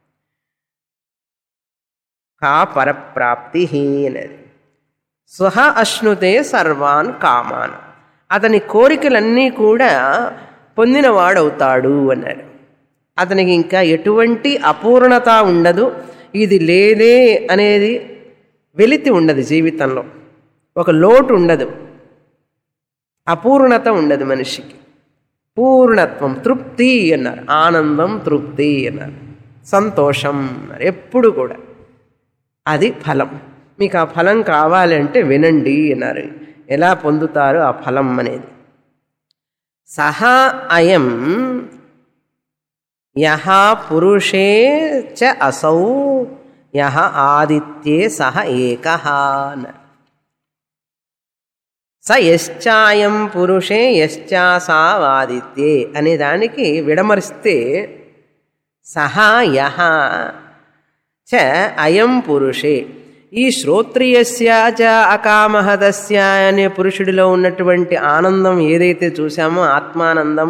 కా పరప్రాప్తి అనేది స్వహ అశ్నుతే సర్వాన్ కామాన్, అతని కోరికలన్నీ కూడా పొందినవాడవుతాడు అన్నాడు. అతనికి ఇంకా ఎటువంటి అపూర్ణత ఉండదు, ఇది లేదే అనేది వెలితి ఉండదు జీవితంలో, ఒక లోటు ఉండదు, అపూర్ణత ఉండదు మనిషికి. పూర్ణత్వం, తృప్తి అన్నారు. ఆనందం, తృప్తి అన్నారు. సంతోషం అన్నారు. ఎప్పుడు కూడా అది ఫలం. మీకు ఆ ఫలం కావాలంటే వినండి అన్నారు. ఎలా పొందుతారు ఆ ఫలం అనేది. సహా అయం యహ పురుషే చ అసౌ యహ ఆదిత్యే సహ ఏకః అన్నారు. స యశ్చాయం పురుషే యశ్చాసావాదిత్యే అనే దానికి విడమరిస్తే సహా యహ చ అయం పురుషే, ఈ శ్రోత్రియస్య చ అకామహతస్య అనే పురుషుడిలో ఉన్నటువంటి ఆనందం ఏదైతే చూసామో ఆత్మానందం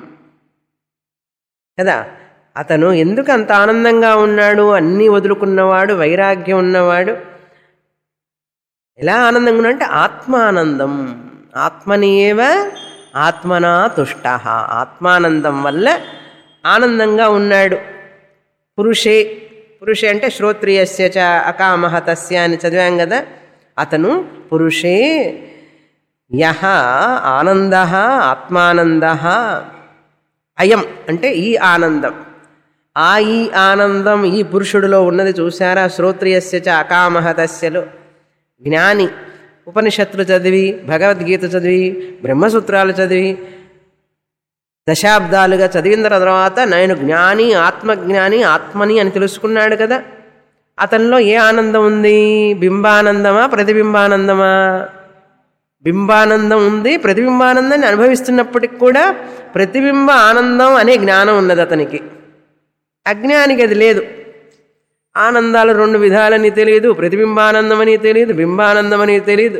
కదా, అతను ఎందుకు అంత ఆనందంగా ఉన్నాడు? అన్నీ వదులుకున్నవాడు, వైరాగ్యం ఉన్నవాడు. ఎలా ఆనందంగా ఉన్నా అంటే ఆత్మానందం. ఆత్మనియేవ ఆత్మనా తుష్ట, ఆత్మానందం వల్ల ఆనందంగా ఉన్నాడు. పురుషే, పురుషే అంటే శ్రోత్రియస్య చ అకామహతస్య అని చదివాం కదా. అతను పురుషే యహ ఆనందః ఆత్మానందః, అయం అంటే ఈ ఆనందం. ఈ ఆనందం ఈ పురుషుడిలో ఉన్నది చూసారా? శ్రోత్రియస్య చ అకామహతస్యలో జ్ఞాని ఉపనిషత్తులు చదివి, భగవద్గీత చదివి, బ్రహ్మసూత్రాలు చదివి దశాబ్దాలుగా చదివిన తర్వాత నేను జ్ఞాని, ఆత్మజ్ఞాని, ఆత్మని అని తెలుసుకున్నాడు కదా. అతనిలో ఏ ఆనందం ఉంది? బింబానందమా, ప్రతిబింబానందమా? బింబానందం ఉంది. ప్రతిబింబానందాన్ని అనుభవిస్తున్నప్పటికి కూడా ప్రతిబింబ ఆనందం అనే జ్ఞానం ఉన్నది అతనికి. అజ్ఞానికి అది లేదు. ఆనందాలు రెండు విధాలని తెలియదు, ప్రతిబింబానందం అని తెలియదు, బింబానందం అని తెలియదు.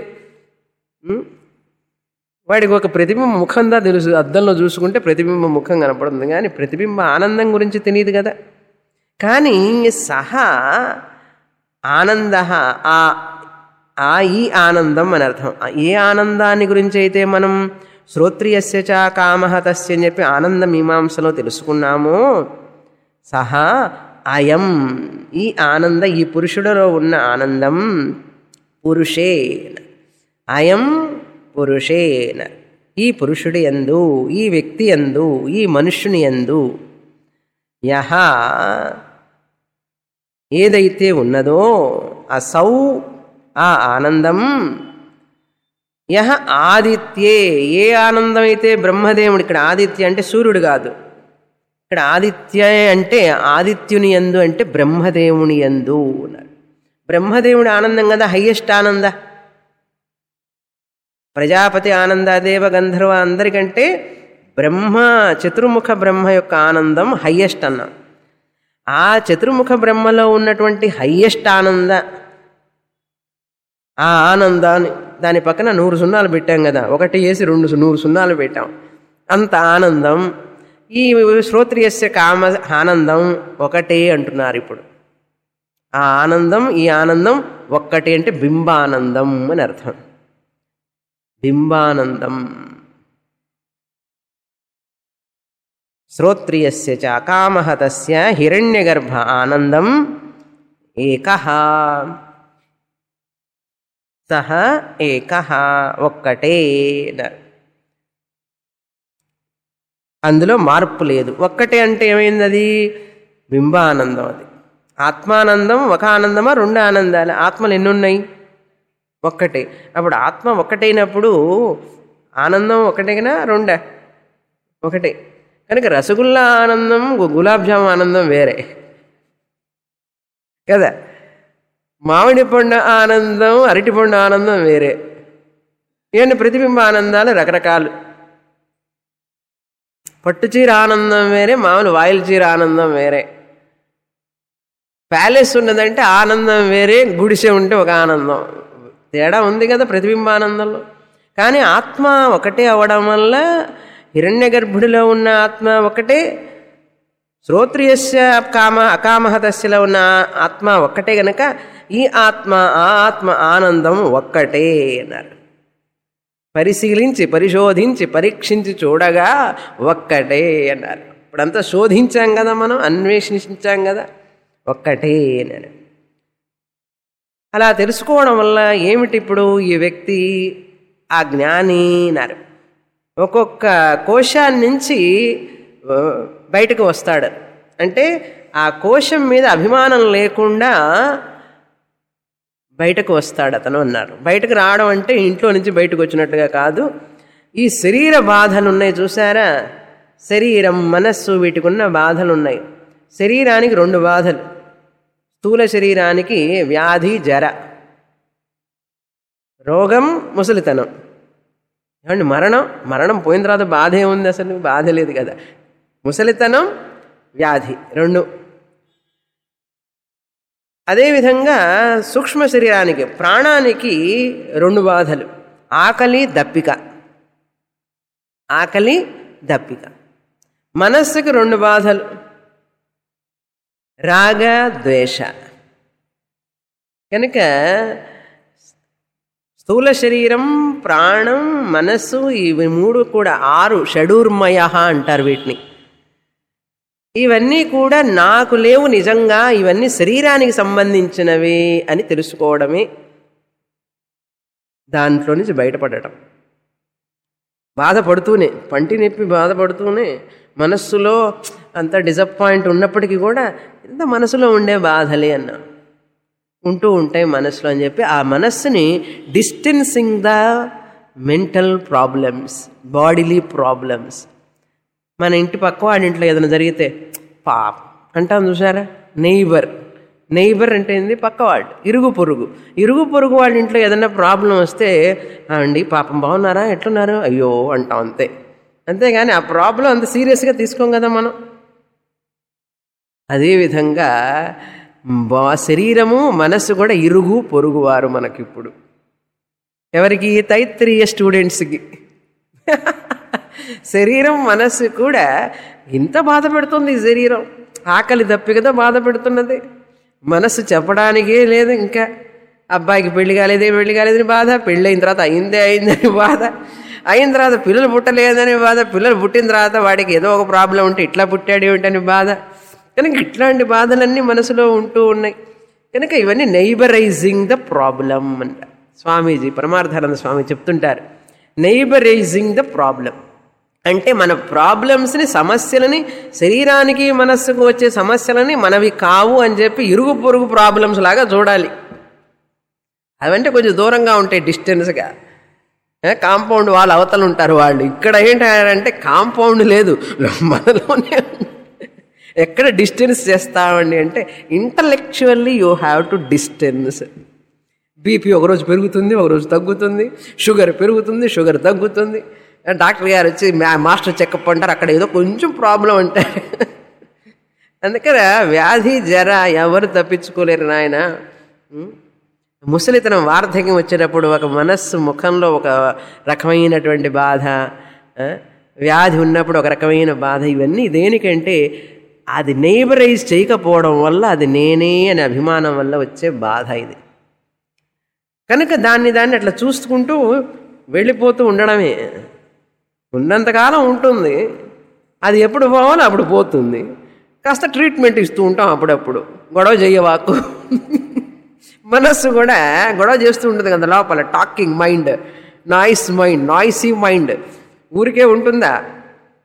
వాడికి ఒక ప్రతిబింబ ముఖందా తెలుసు, అద్దంలో చూసుకుంటే ప్రతిబింబ ముఖం కనపడుతుంది, కానీ ప్రతిబింబ ఆనందం గురించి తెలియదు కదా. కానీ సహా ఆనంద, ఈ ఆనందం అని అర్థం. ఏ ఆనందాన్ని గురించి అయితే మనం శ్రోత్రియస్య చ కామహతస్య అని చెప్పి ఆనంద మీమాంసలో తెలుసుకున్నామో, సహా అయం ఈ ఆనంద, ఈ పురుషుడిలో ఉన్న ఆనందం పురుషే, అయం పురుషేన ఈ పురుషుడి యందు, ఈ వ్యక్తి యందు, ఈ మనుష్యుని యందు యహ ఏదైతే ఉన్నదో అసౌ ఆ ఆనందం, యహ ఆదిత్యే ఏ ఆనందం అయితే బ్రహ్మదేవుడు, ఇక్కడ ఆదిత్య అంటే సూర్యుడు కాదు, ఇక్కడ ఆదిత్య అంటే ఆదిత్యుని యందు అంటే బ్రహ్మదేవుని యందు. బ్రహ్మదేవుడి ఆనందం కదా హయ్యెస్ట్ ఆనంద. ప్రజాపతి ఆనంద, దేవ గంధర్వ అందరికంటే బ్రహ్మ, చతుర్ముఖ బ్రహ్మ యొక్క ఆనందం హయ్యెస్ట్ అన్నాం. ఆ చతుర్ముఖ బ్రహ్మలో ఉన్నటువంటి హయ్యెస్ట్ ఆనంద, ఆ ఆనందాన్ని దాని పక్కన 100 సున్నాలు పెట్టాం కదా, ఒకటి వేసి 100 సున్నాలు పెట్టాం. అంత ఆనందం ఈ శ్రోత్రియస్య కామ ఆనందం ఒకటే అంటున్నారు. ఇప్పుడు ఆ ఆనందం ఈ ఆనందం ఒక్కటే అంటే బింబానందం అని అర్థం. బింబానందం శ్రోత్రియస్య చ అకామహతస్య హిరణ్యగర్భ ఆనందం ఏకః, సహ ఏకః ఒక్కటే. అందులో మార్పు లేదు. ఒక్కటే అంటే ఏమైంది? అది బింబానందం. అది ఆత్మానందం ఒక ఆనందమా, రెండు ఆనందాలు? ఆత్మలు ఎన్నున్నాయి? ఒక్కటే. అప్పుడు ఆత్మ ఒక్కటైనప్పుడు ఆనందం ఒకటేనా, రెండా? ఒకటే. కనుక రసగుల్లా ఆనందం, గులాబ్ జామ్ ఆనందం వేరే కదా. మామిడి పండు ఆనందం, అరటిపండు ఆనందం వేరే. ఇవన్నీ ప్రతిబింబ ఆనందాలు రకరకాలు. పట్టుచీర ఆనందం వేరే, మామూలు వాయిల్ చీర ఆనందం వేరే. ప్యాలెస్ ఉన్నదంటే ఆనందం వేరే, గుడిసె ఉంటే ఒక ఆనందం. తేడా ఉంది కదా ప్రతిబింబానందంలో. కానీ ఆత్మ ఒకటే అవ్వడం వల్ల హిరణ్య గర్భుడిలో ఉన్న ఆత్మ ఒకటే, శ్రోత్రియస్య అకామహతస్యలో ఉన్న ఆత్మ ఒక్కటే గనక ఈ ఆత్మ ఆ ఆత్మ ఆనందం ఒక్కటే అన్నారు. పరిశీలించి పరిశోధించి పరీక్షించి చూడగా ఒక్కటే అన్నారు. ఇప్పుడంతా శోధించాం కదా, మనం అన్వేషించాం కదా, ఒక్కటే అన్నారు. అలా తెలుసుకోవడం వల్ల ఏమిటి ఇప్పుడు ఈ వ్యక్తి ఆ జ్ఞాని అన్నారు. ఒక్కొక్క కోశాన్ని నుంచి బయటకు వస్తాడు. అంటే ఆ కోశం మీద అభిమానం లేకుండా బయటకు వస్తాడు అతను అన్నారు. బయటకు రావడం అంటే ఇంట్లో నుంచి బయటకు వచ్చినట్టుగా కాదు. ఈ శరీర బాధలు ఉన్నాయి చూసారా, శరీరం మనస్సు వీటికి ఉన్న బాధలు ఉన్నాయి. శరీరానికి రెండు బాధలు. స్థూల శరీరానికి వ్యాధి జర, రోగం ముసలితనం. ఏమండి మరణం పోయిన తర్వాత బాధ ఏముంది? అసలు బాధ లేదు కదా. ముసలితనం వ్యాధి రెండు. అదేవిధంగా సూక్ష్మ శరీరానికి ప్రాణానికి రెండు బాధలు, ఆకలి దప్పిక. ఆకలి దప్పిక. మనస్సుకి రెండు బాధలు, రాగ ద్వేష. కనుక స్థూల శరీరం, ప్రాణం, మనస్సు ఇవి మూడు కూడా 6 షడూర్మయ అంటారు వీటిని. ఇవన్నీ కూడా నాకు లేవు నిజంగా, ఇవన్నీ శరీరానికి సంబంధించినవి అని తెలుసుకోవడమే దాంట్లో నుంచి బయటపడటం. బాధపడుతూనే, పంటి నొప్పి బాధపడుతూనే మనస్సులో అంత డిసప్పాయింట్ ఉన్నప్పటికీ కూడా ఇంత మనసులో ఉండే బాధలే అన్నా ఉంటూ ఉంటాయి మనసులో అని చెప్పి ఆ మనస్సుని distancing the mental problems, bodily problems. మన ఇంటి పక్క వాడి ఇంట్లో ఏదైనా జరిగితే పాప అంటాం చూసారా. నెయిబర్ అంటే ఏంది? పక్కవాడు, ఇరుగు పొరుగు వాళ్ళ ఇంట్లో ఏదైనా ప్రాబ్లం వస్తే అండి పాపం బాగున్నారా, ఎట్లున్నారు, అయ్యో అంటాం అంతే. అంతేగాని ఆ ప్రాబ్లం అంత సీరియస్గా తీసుకోం కదా మనం. అదేవిధంగా శరీరము మనస్సు కూడా ఇరుగు పొరుగువారు మనకిప్పుడు. ఎవరికి? తైత్రీయ స్టూడెంట్స్కి. శరీరం మనస్సు కూడా ఇంత బాధ పెడుతుంది. ఈ శరీరం ఆకలి దప్పికతో బాధ పెడుతున్నది. మనస్సు చెప్పడానికే లేదు. ఇంకా అబ్బాయికి పెళ్లి కాలేదని బాధ, పెళ్ళి అయిన తర్వాత అయిందని బాధ, అయిన తర్వాత పిల్లలు పుట్టలేదని బాధ, పిల్లలు పుట్టిన తర్వాత వాడికి ఏదో ఒక ప్రాబ్లం ఉంటే ఇట్లా పుట్టాడు ఏమిటని బాధ. కనుక ఇట్లాంటి బాధలన్నీ మనసులో ఉంటూ ఉన్నాయి. కనుక ఇవన్నీ నైబరైజింగ్ ద ప్రాబ్లం అంట. స్వామీజీ పరమార్థానంద స్వామి చెప్తుంటారు, నైబరైజింగ్ ద ప్రాబ్లం అంటే మన ప్రాబ్లమ్స్ని, సమస్యలని, శరీరానికి మనస్సుకు వచ్చే సమస్యలని మనవి కావు అని చెప్పి ఇరుగు పొరుగు ప్రాబ్లమ్స్ లాగా చూడాలి. అవంటే కొంచెం దూరంగా ఉంటాయి, డిస్టెన్స్గా. కాంపౌండ్ వాళ్ళు అవతలు ఉంటారు వాళ్ళు. ఇక్కడ ఏంటంటే కాంపౌండ్ లేదు, మనలోనే. ఎక్కడ డిస్టెన్స్ చేస్తామండి అంటే intellectually you have to distance. BP ఒకరోజు పెరుగుతుంది, ఒకరోజు తగ్గుతుంది, షుగర్ పెరుగుతుంది, షుగర్ తగ్గుతుంది. డాక్టర్ గారు వచ్చి మాస్టర్ చెకప్ అంటారు, అక్కడ ఏదో కొంచెం ప్రాబ్లం అంటారు. అందుకని వ్యాధి జర ఎవరు తప్పించుకోలేరు నాయన. ముసలితనం వార్ధక్యం వచ్చేటప్పుడు ఒక మనస్సు ముఖంలో ఒక రకమైనటువంటి బాధ, వ్యాధి ఉన్నప్పుడు ఒక రకమైన బాధ. ఇవన్నీ దేనికంటే అది నైబరైజ్ చేయకపోవడం వల్ల, అది నేనే అనే అభిమానం వల్ల వచ్చే బాధ ఇది. కనుక దాన్ని అట్లా చూసుకుంటూ వెళ్ళిపోతూ ఉండడమే. ఉన్నంతకాలం ఉంటుంది, అది ఎప్పుడు పోవాలో అప్పుడు పోతుంది. కాస్త ట్రీట్మెంట్ ఇస్తూ ఉంటాం అప్పుడప్పుడు. గొడవ చేయవాకు. మనస్సు కూడా గొడవ చేస్తూ ఉంటుంది కదా లోపల. టాకింగ్ మైండ్, నాయిసీ మైండ్ ఊరికే ఉంటుందా?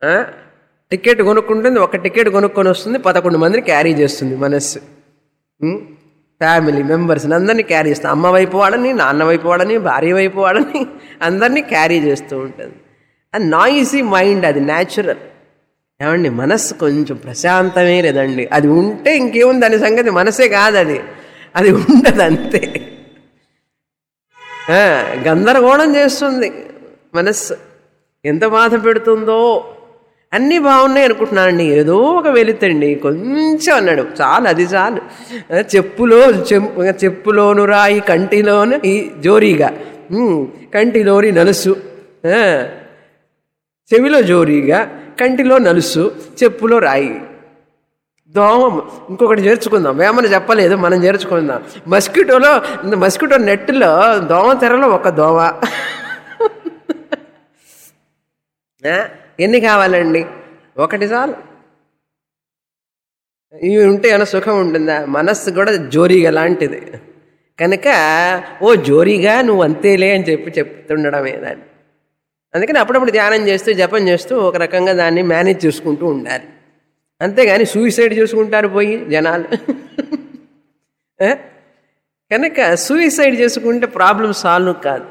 ఆ? టికెట్ కొనుక్కుంటుంది, ఒక టికెట్ కొనుక్కొని వస్తుంది, 11 మందిని క్యారీ చేస్తుంది మనస్సు. ఫ్యామిలీ మెంబర్స్ని అందరినీ క్యారీ చేస్తుంది. అమ్మ వైపు వాడని, నాన్న వైపు వాడని, భార్య వైపు వాడని అందరినీ క్యారీ చేస్తూ ఉంటుంది. అది నాయిసీ మైండ్, అది న్యాచురల్. ఏమండి, మనస్సు కొంచెం ప్రశాంతమే లేదండి. అది ఉంటే ఇంకేముంది దాని సంగతి, మనసే కాదు అది, అది ఉండదు అంతే. గందరగోళం చేస్తుంది మనస్సు, ఎంత బాధ పెడుతుందో. అన్నీ బాగున్నాయి అనుకుంటున్నానండి, ఏదో ఒక వెళుతండి కొంచెం అన్నాడు, చాలు అది చాలు. చెప్పులోను రాయి కంటిలోను ఈ జోరీగా, కంటిలోని నలుసు, చెవిలో జోరీగా, కంటిలో నలుసు, చెప్పులో రాయి. దోమ ఇంకొకటి చేర్చుకుందాం, వేమని చెప్పలేదు, మనం చేర్చుకుందాం. మస్కిటో నెట్లో దోమ తెరలో ఒక దోమ. ఎన్ని కావాలండి? ఒకటి చాలు. ఇవి ఉంటే ఏమైనా సుఖం ఉంటుందా? మనస్సు కూడా జోరీగా లాంటిది కనుక, ఓ జోరీగా నువ్వు అంతేలే అని చెప్తుండడమే దాన్ని. అందుకని అప్పుడప్పుడు ధ్యానం చేస్తూ జపం చేస్తూ ఒక రకంగా దాన్ని మేనేజ్ చేసుకుంటూ ఉండాలి. అంతేగాని సూయిసైడ్ చేసుకుంటారు పోయి జనాలు. కనుక సూయిసైడ్ చేసుకుంటే ప్రాబ్లం సాల్వ్ కాదు.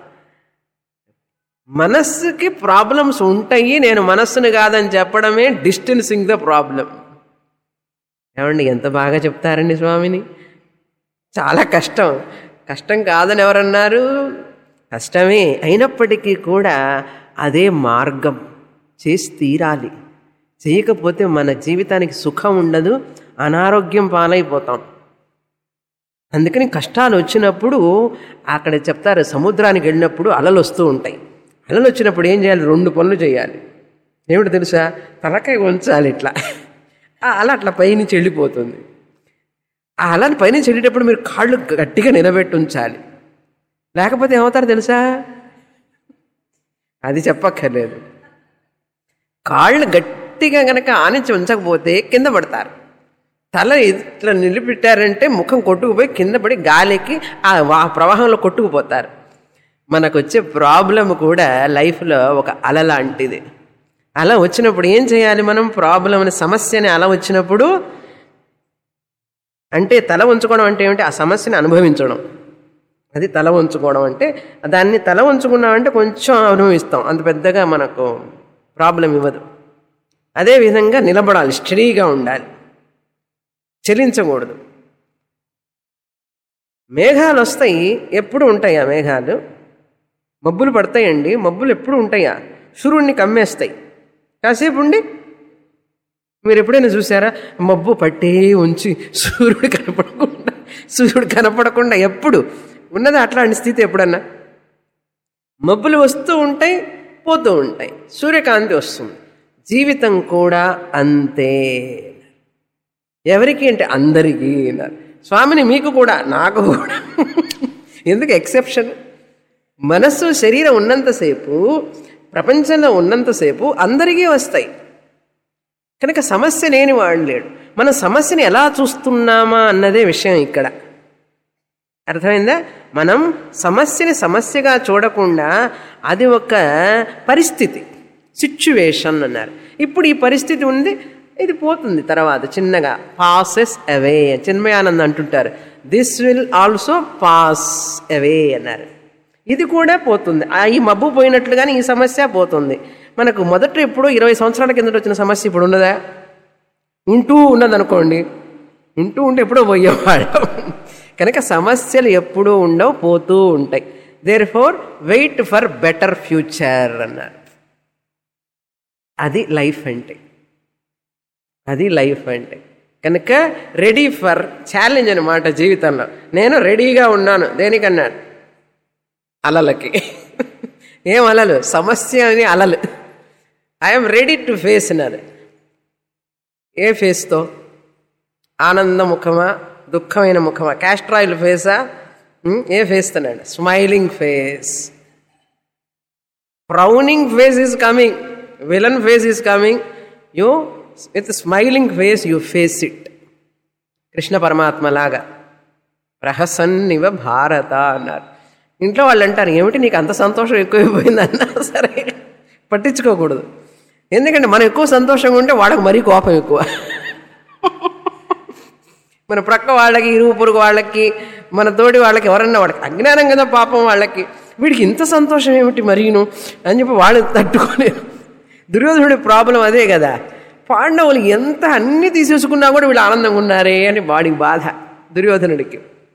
మనస్సుకి ప్రాబ్లమ్స్ ఉంటాయి, నేను మనస్సును కాదని చెప్పడమే డిస్టెన్సింగ్ ద ప్రాబ్లం. ఏమండి, ఎంత బాగా చెప్తారండి స్వామిని. చాలా కష్టం. కష్టం కాదని ఎవరన్నారు? కష్టమే. అయినప్పటికీ కూడా అదే మార్గం, చేసి తీరాలి. చేయకపోతే మన జీవితానికి సుఖం ఉండదు, అనారోగ్యం పాలైపోతాం. అందుకని కష్టాలు వచ్చినప్పుడు అక్కడ చెప్తారు, సముద్రానికి వెళ్ళినప్పుడు అలలు వస్తూ ఉంటాయి. అలలు వచ్చినప్పుడు ఏం చేయాలి? 2 పనులు చేయాలి. ఏమిటి తెలుసా? తలకాయ ఉంచాలి ఇట్లా, ఆ అల అట్లా పైనుంచి వెళ్ళిపోతుంది. ఆ అలని పైనుంచి వెళ్ళేటప్పుడు మీరు కాళ్ళు గట్టిగా నిలబెట్టి ఉంచాలి. లేకపోతే ఏమవుతారు తెలుసా? అది చెప్పక్కర్లేదు. కాళ్ళు గట్టిగా కనుక ఆనించి ఉంచకపోతే కింద పడతారు. తల ఇట్లా నిలబెట్టారంటే ముఖం కొట్టుకుపోయి కింద పడి గాలికి ఆ ప్రవాహంలో కొట్టుకుపోతారు. మనకు వచ్చే ప్రాబ్లం కూడా లైఫ్లో ఒక అల లాంటిది. అలా వచ్చినప్పుడు ఏం చేయాలి మనం? ప్రాబ్లం అనే సమస్యని అలా వచ్చినప్పుడు, అంటే తల ఉంచుకోవడం అంటే ఏమిటి? ఆ సమస్యని అనుభవించడం. అది తల ఉంచుకోవడం అంటే. దాన్ని తల ఉంచుకున్నామంటే కొంచెం అనుభవిస్తాం, అంత పెద్దగా మనకు ప్రాబ్లం ఇవ్వదు. అదేవిధంగా నిలబడాలి, స్టడీగా ఉండాలి, చలించకూడదు. మేఘాలు వస్తాయి, ఎప్పుడు ఉంటాయా మేఘాలు? మబ్బులు పడతాయండి, మబ్బులు ఎప్పుడు ఉంటాయా? సూర్యుడిని కమ్మేస్తాయి. కాసేపు ఉండి మీరు ఎప్పుడైనా చూసారా? మబ్బు పట్టే ఉంచి సూర్యుడు కనపడకుండా ఎప్పుడు ఉన్నది అట్లాంటి స్థితి ఎప్పుడన్నా? మబ్బులు వస్తూ ఉంటాయి, పోతూ ఉంటాయి, సూర్యకాంతి వస్తుంది. జీవితం కూడా అంతే. ఎవరికి అంటే అందరికీ అన్నారు స్వామిని. మీకు కూడా, నాకు కూడా. ఎందుకు ఎక్సెప్షన్? మనస్సు శరీరం ఉన్నంతసేపు, ప్రపంచంలో ఉన్నంతసేపు అందరికీ వస్తాయి. కనుక సమస్య లేని వాడు లేడు. మనం సమస్యని ఎలా చూస్తున్నామా అన్నదే విషయం ఇక్కడ. అర్థమైందా? మనం సమస్యని సమస్యగా చూడకుండా అది ఒక పరిస్థితి, సిచ్యువేషన్ అన్నారు. ఇప్పుడు ఈ పరిస్థితి ఉంది, ఇది పోతుంది తర్వాత చిన్నగా, పాసెస్ అవే. చిన్మయానంద అంటుంటారు, this will also pass away అన్నారు. ఇది కూడా పోతుంది. ఈ మబ్బు పోయినట్లుగానే ఈ సమస్య పోతుంది. మనకు మొదట ఎప్పుడు 20 సంవత్సరాల కిందట వచ్చిన సమస్య ఇప్పుడు ఉన్నదా? ఉంటూ ఉన్నదనుకోండి, ఉంటూ ఉంటే ఎప్పుడో పోయేవాడు. కనుక సమస్యలు ఎప్పుడూ ఉండవు, పోతూ ఉంటాయి. Therefore wait for better future అన్నారు. అది లైఫ్ అంటే, అది లైఫ్ అంటే. కనుక రెడీ ఫర్ ఛాలెంజ్ అనమాట జీవితంలో. నేను రెడీగా ఉన్నాను. దేనికన్నాడు? అలలకి. ఏం అలలు? సమస్య అని అలలు. ఐఎమ్ రెడీ టు ఫేస్ అన్నది. ఏ ఫేస్తో? ఆనంద ముఖమా, దుఃఖమైన ముఖమా, క్యాస్ట్రాయిల్ ఫేసా? ఏ ఫేస్ అన్నాడు? Smiling face. Frowning face is coming, villain face is coming. You with smiling face you face it. Krishna పరమాత్మ లాగా ప్రహసన్నివ భారత అన్నారు. ఇంట్లో వాళ్ళు అంటారు, ఏమిటి నీకు అంత సంతోషం ఎక్కువైపోయింది అన్నా సరే పట్టించుకోకూడదు. ఎందుకంటే మనం ఎక్కువ సంతోషంగా ఉంటే వాళ్ళకి మరీ కోపం ఎక్కువ. మన ప్రక్క వాళ్ళకి, ఇరుగు పొరుగు వాళ్ళకి, మన తోటి వాళ్ళకి, ఎవరన్నా వాళ్ళకి అజ్ఞానం కదా పాపం వాళ్ళకి, వీడికి ఇంత సంతోషం ఏమిటి మరీను అని చెప్పి వాళ్ళు తట్టుకోలేరు. దుర్యోధనుడి ప్రాబ్లం అదే కదా. పాండవులు ఎంత అన్నీ తీసేసుకున్నా కూడా వీళ్ళు ఆనందంగా ఉన్నారే అని వాడికి బాధ దుర్యోధనుడికి.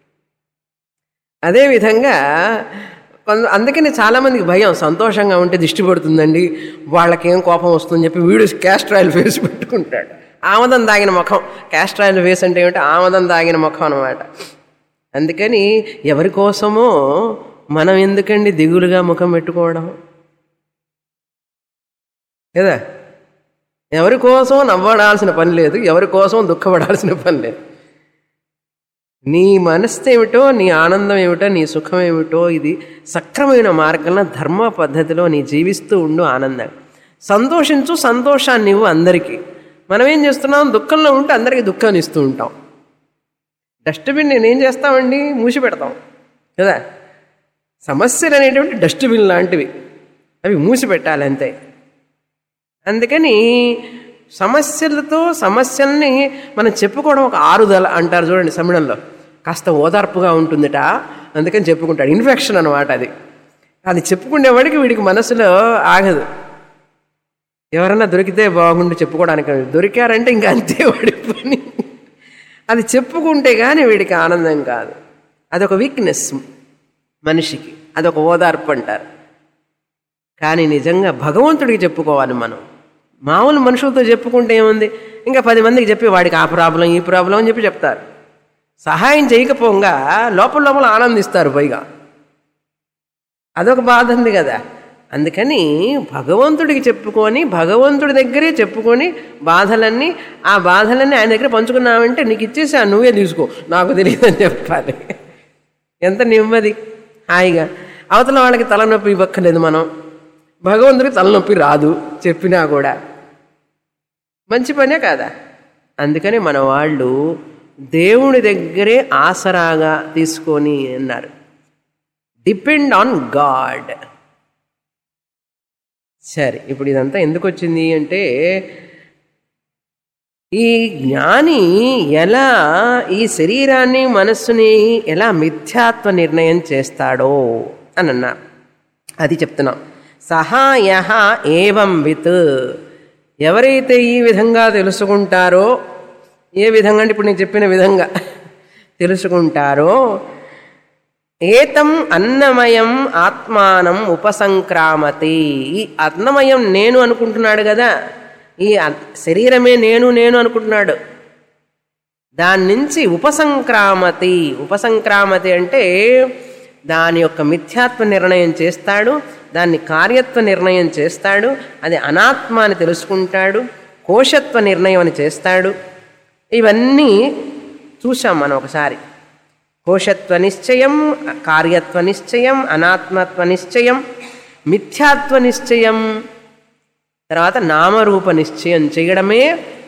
అదేవిధంగా అందుకని చాలామందికి భయం, సంతోషంగా ఉంటే దిష్టి పడుతుందండి, వాళ్ళకేం కోపం వస్తుందని చెప్పి వీడు క్యాస్టర్ ఆయిల్ ఫేస్ పెట్టుకుంటాడు. ఆమదం దాగిన ముఖం. క్యాస్టర్ ఆయిల్ ఫేస్ అంటే ఏమిటి? ఆమదం దాగిన ముఖం అనమాట. అందుకని ఎవరి కోసమో మనం ఎందుకండి దిగులుగా ముఖం పెట్టుకోవడం కదా. ఎవరి కోసం నవ్వడాల్సిన పని లేదు, ఎవరి కోసం దుఃఖపడాల్సిన పని లేదు. నీ మనస్సు ఏమిటో, నీ ఆనందం ఏమిటో, నీ సుఖం ఏమిటో, ఇది సక్రమైన మార్గంలో ధర్మ పద్ధతిలో నీ జీవిస్తూ ఉండు. ఆనందంగా సంతోషించు, సంతోషాన్ని ఇవ్వు అందరికీ. మనం ఏం చేస్తున్నాం? దుఃఖంలో ఉంటే అందరికీ దుఃఖాన్ని ఇస్తూ ఉంటాం. డస్ట్బిన్ నేనేం చేస్తామండి? మూసి పెడతాం కదా. సమస్యలు అనేటువంటి డస్ట్బిన్ లాంటివి, అవి మూసి పెట్టాలి అంతే. అందుకని సమస్యల్ని మనం చెప్పుకోవడం ఒక ఆరుదల అంటారు చూడండి తమిళంలో. కాస్త ఓదార్పుగా ఉంటుందిట, అందుకని చెప్పుకుంటాడు. ఇన్ఫెక్షన్ అనమాట అది. అది చెప్పుకునేవాడికి వీడికి మనసులో ఆగదు. ఎవరన్నా దొరికితే బాగుండి చెప్పుకోవడానికి, దొరికారంటే ఇంకా అంతే వాడి పని. అది చెప్పుకుంటే కానీ వీడికి ఆనందం కాదు. అదొక వీక్నెస్ మనిషికి, అదొక ఓదార్పు అంటారు. కానీ నిజంగా భగవంతుడికి చెప్పుకోవాలి మనం. మామూలు మనుషులతో చెప్పుకుంటే ఏముంది? ఇంకా 10 మందికి చెప్పి వాడికి ఆ ప్రాబ్లం ఈ ప్రాబ్లం అని చెప్పి చెప్తారు. సహాయం చేయకపోగా లోపల ఆనందిస్తారు పైగా. అదొక బాధ ఉంది కదా. అందుకని భగవంతుడికి చెప్పుకొని, భగవంతుడి దగ్గరే చెప్పుకొని బాధలన్నీ, ఆ బాధలన్నీ ఆయన దగ్గర పంచుకున్నామంటే నీకు ఇచ్చేసి నువ్వే తీసుకో, నాకు తెలియదని చెప్పాలి. ఎంత నెమ్మది, హాయిగా. అవతల వాళ్ళకి తలనొప్పి ఇవ్వక్కర్లేదు మనం, భగవంతుడికి తలనొప్పి రాదు చెప్పినా కూడా. మంచి పనే కాదా? అందుకని మన వాళ్ళు దేవుడి దగ్గరే ఆసరాగా తీసుకొని అన్నారు, డిపెండ్ ఆన్ గాడ్. సరే, ఇప్పుడు ఇదంతా ఎందుకు వచ్చింది అంటే, ఈ జ్ఞాని ఎలా ఈ శరీరాన్ని మనస్సుని ఎలా మిథ్యాత్వ నిర్ణయం చేస్తాడో అని అన్నారు. అది చెప్తున్నాం. సహాయ ఏవం విత్, ఎవరైతే ఈ విధంగా తెలుసుకుంటారో, ఏ విధంగా అంటే ఇప్పుడు నేను చెప్పిన విధంగా తెలుసుకుంటారో, ఏతం అన్నమయం ఆత్మానం ఉపసంక్రామతి. ఈ అన్నమయం నేను అనుకుంటున్నాడు కదా, ఈ శరీరమే నేను అనుకుంటున్నాడు, దాని నుంచి ఉపసంక్రామతి. ఉపసంక్రామతి అంటే దాని యొక్క మిథ్యాత్వ నిర్ణయం చేస్తాడు, దాన్ని కార్యత్వ నిర్ణయం చేస్తాడు, అది అనాత్మ అని తెలుసుకుంటాడు, కోశత్వ నిర్ణయం అని చేస్తాడు. ఇవన్నీ చూసాం మనం ఒకసారి. కోశత్వ నిశ్చయం, కార్యత్వ నిశ్చయం, అనాత్మత్వ నిశ్చయం, మిథ్యాత్వ నిశ్చయం, తర్వాత నామరూప నిశ్చయం చేయడమే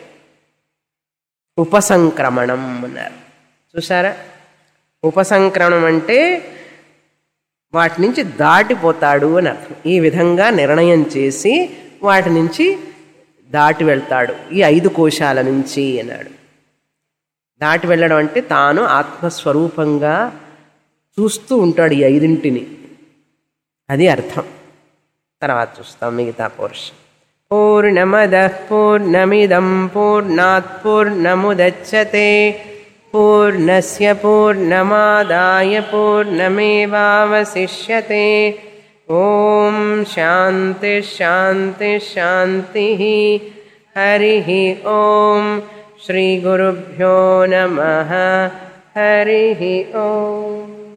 ఉపసంక్రమణం అన్నారు. చూసారా? ఉపసంక్రమణం అంటే వాటి నుంచి దాటిపోతాడు అని అర్థం. ఈ విధంగా నిర్ణయం చేసి వాటి నుంచి దాటి వెళ్తాడు, ఈ 5 కోశాల నుంచి అన్నాడు. దాటి వెళ్ళడం అంటే తాను ఆత్మస్వరూపంగా చూస్తూ ఉంటాడు ఈ 5ంటిని, అది అర్థం. తర్వాత చూస్తాం మిగతా పోర్షన్. పూర్ణమదః పూర్ణమిదం పూర్ణాత్ పూర్ణముదచ్యతే పూర్ణస్య పూర్ణమాదాయ పూర్ణమేవావశిష్యతే. ఓం శాంతి శాంతి శాంతి. హరి ఓం. శ్రీ గురుభ్యో నమః. హరి ఓం.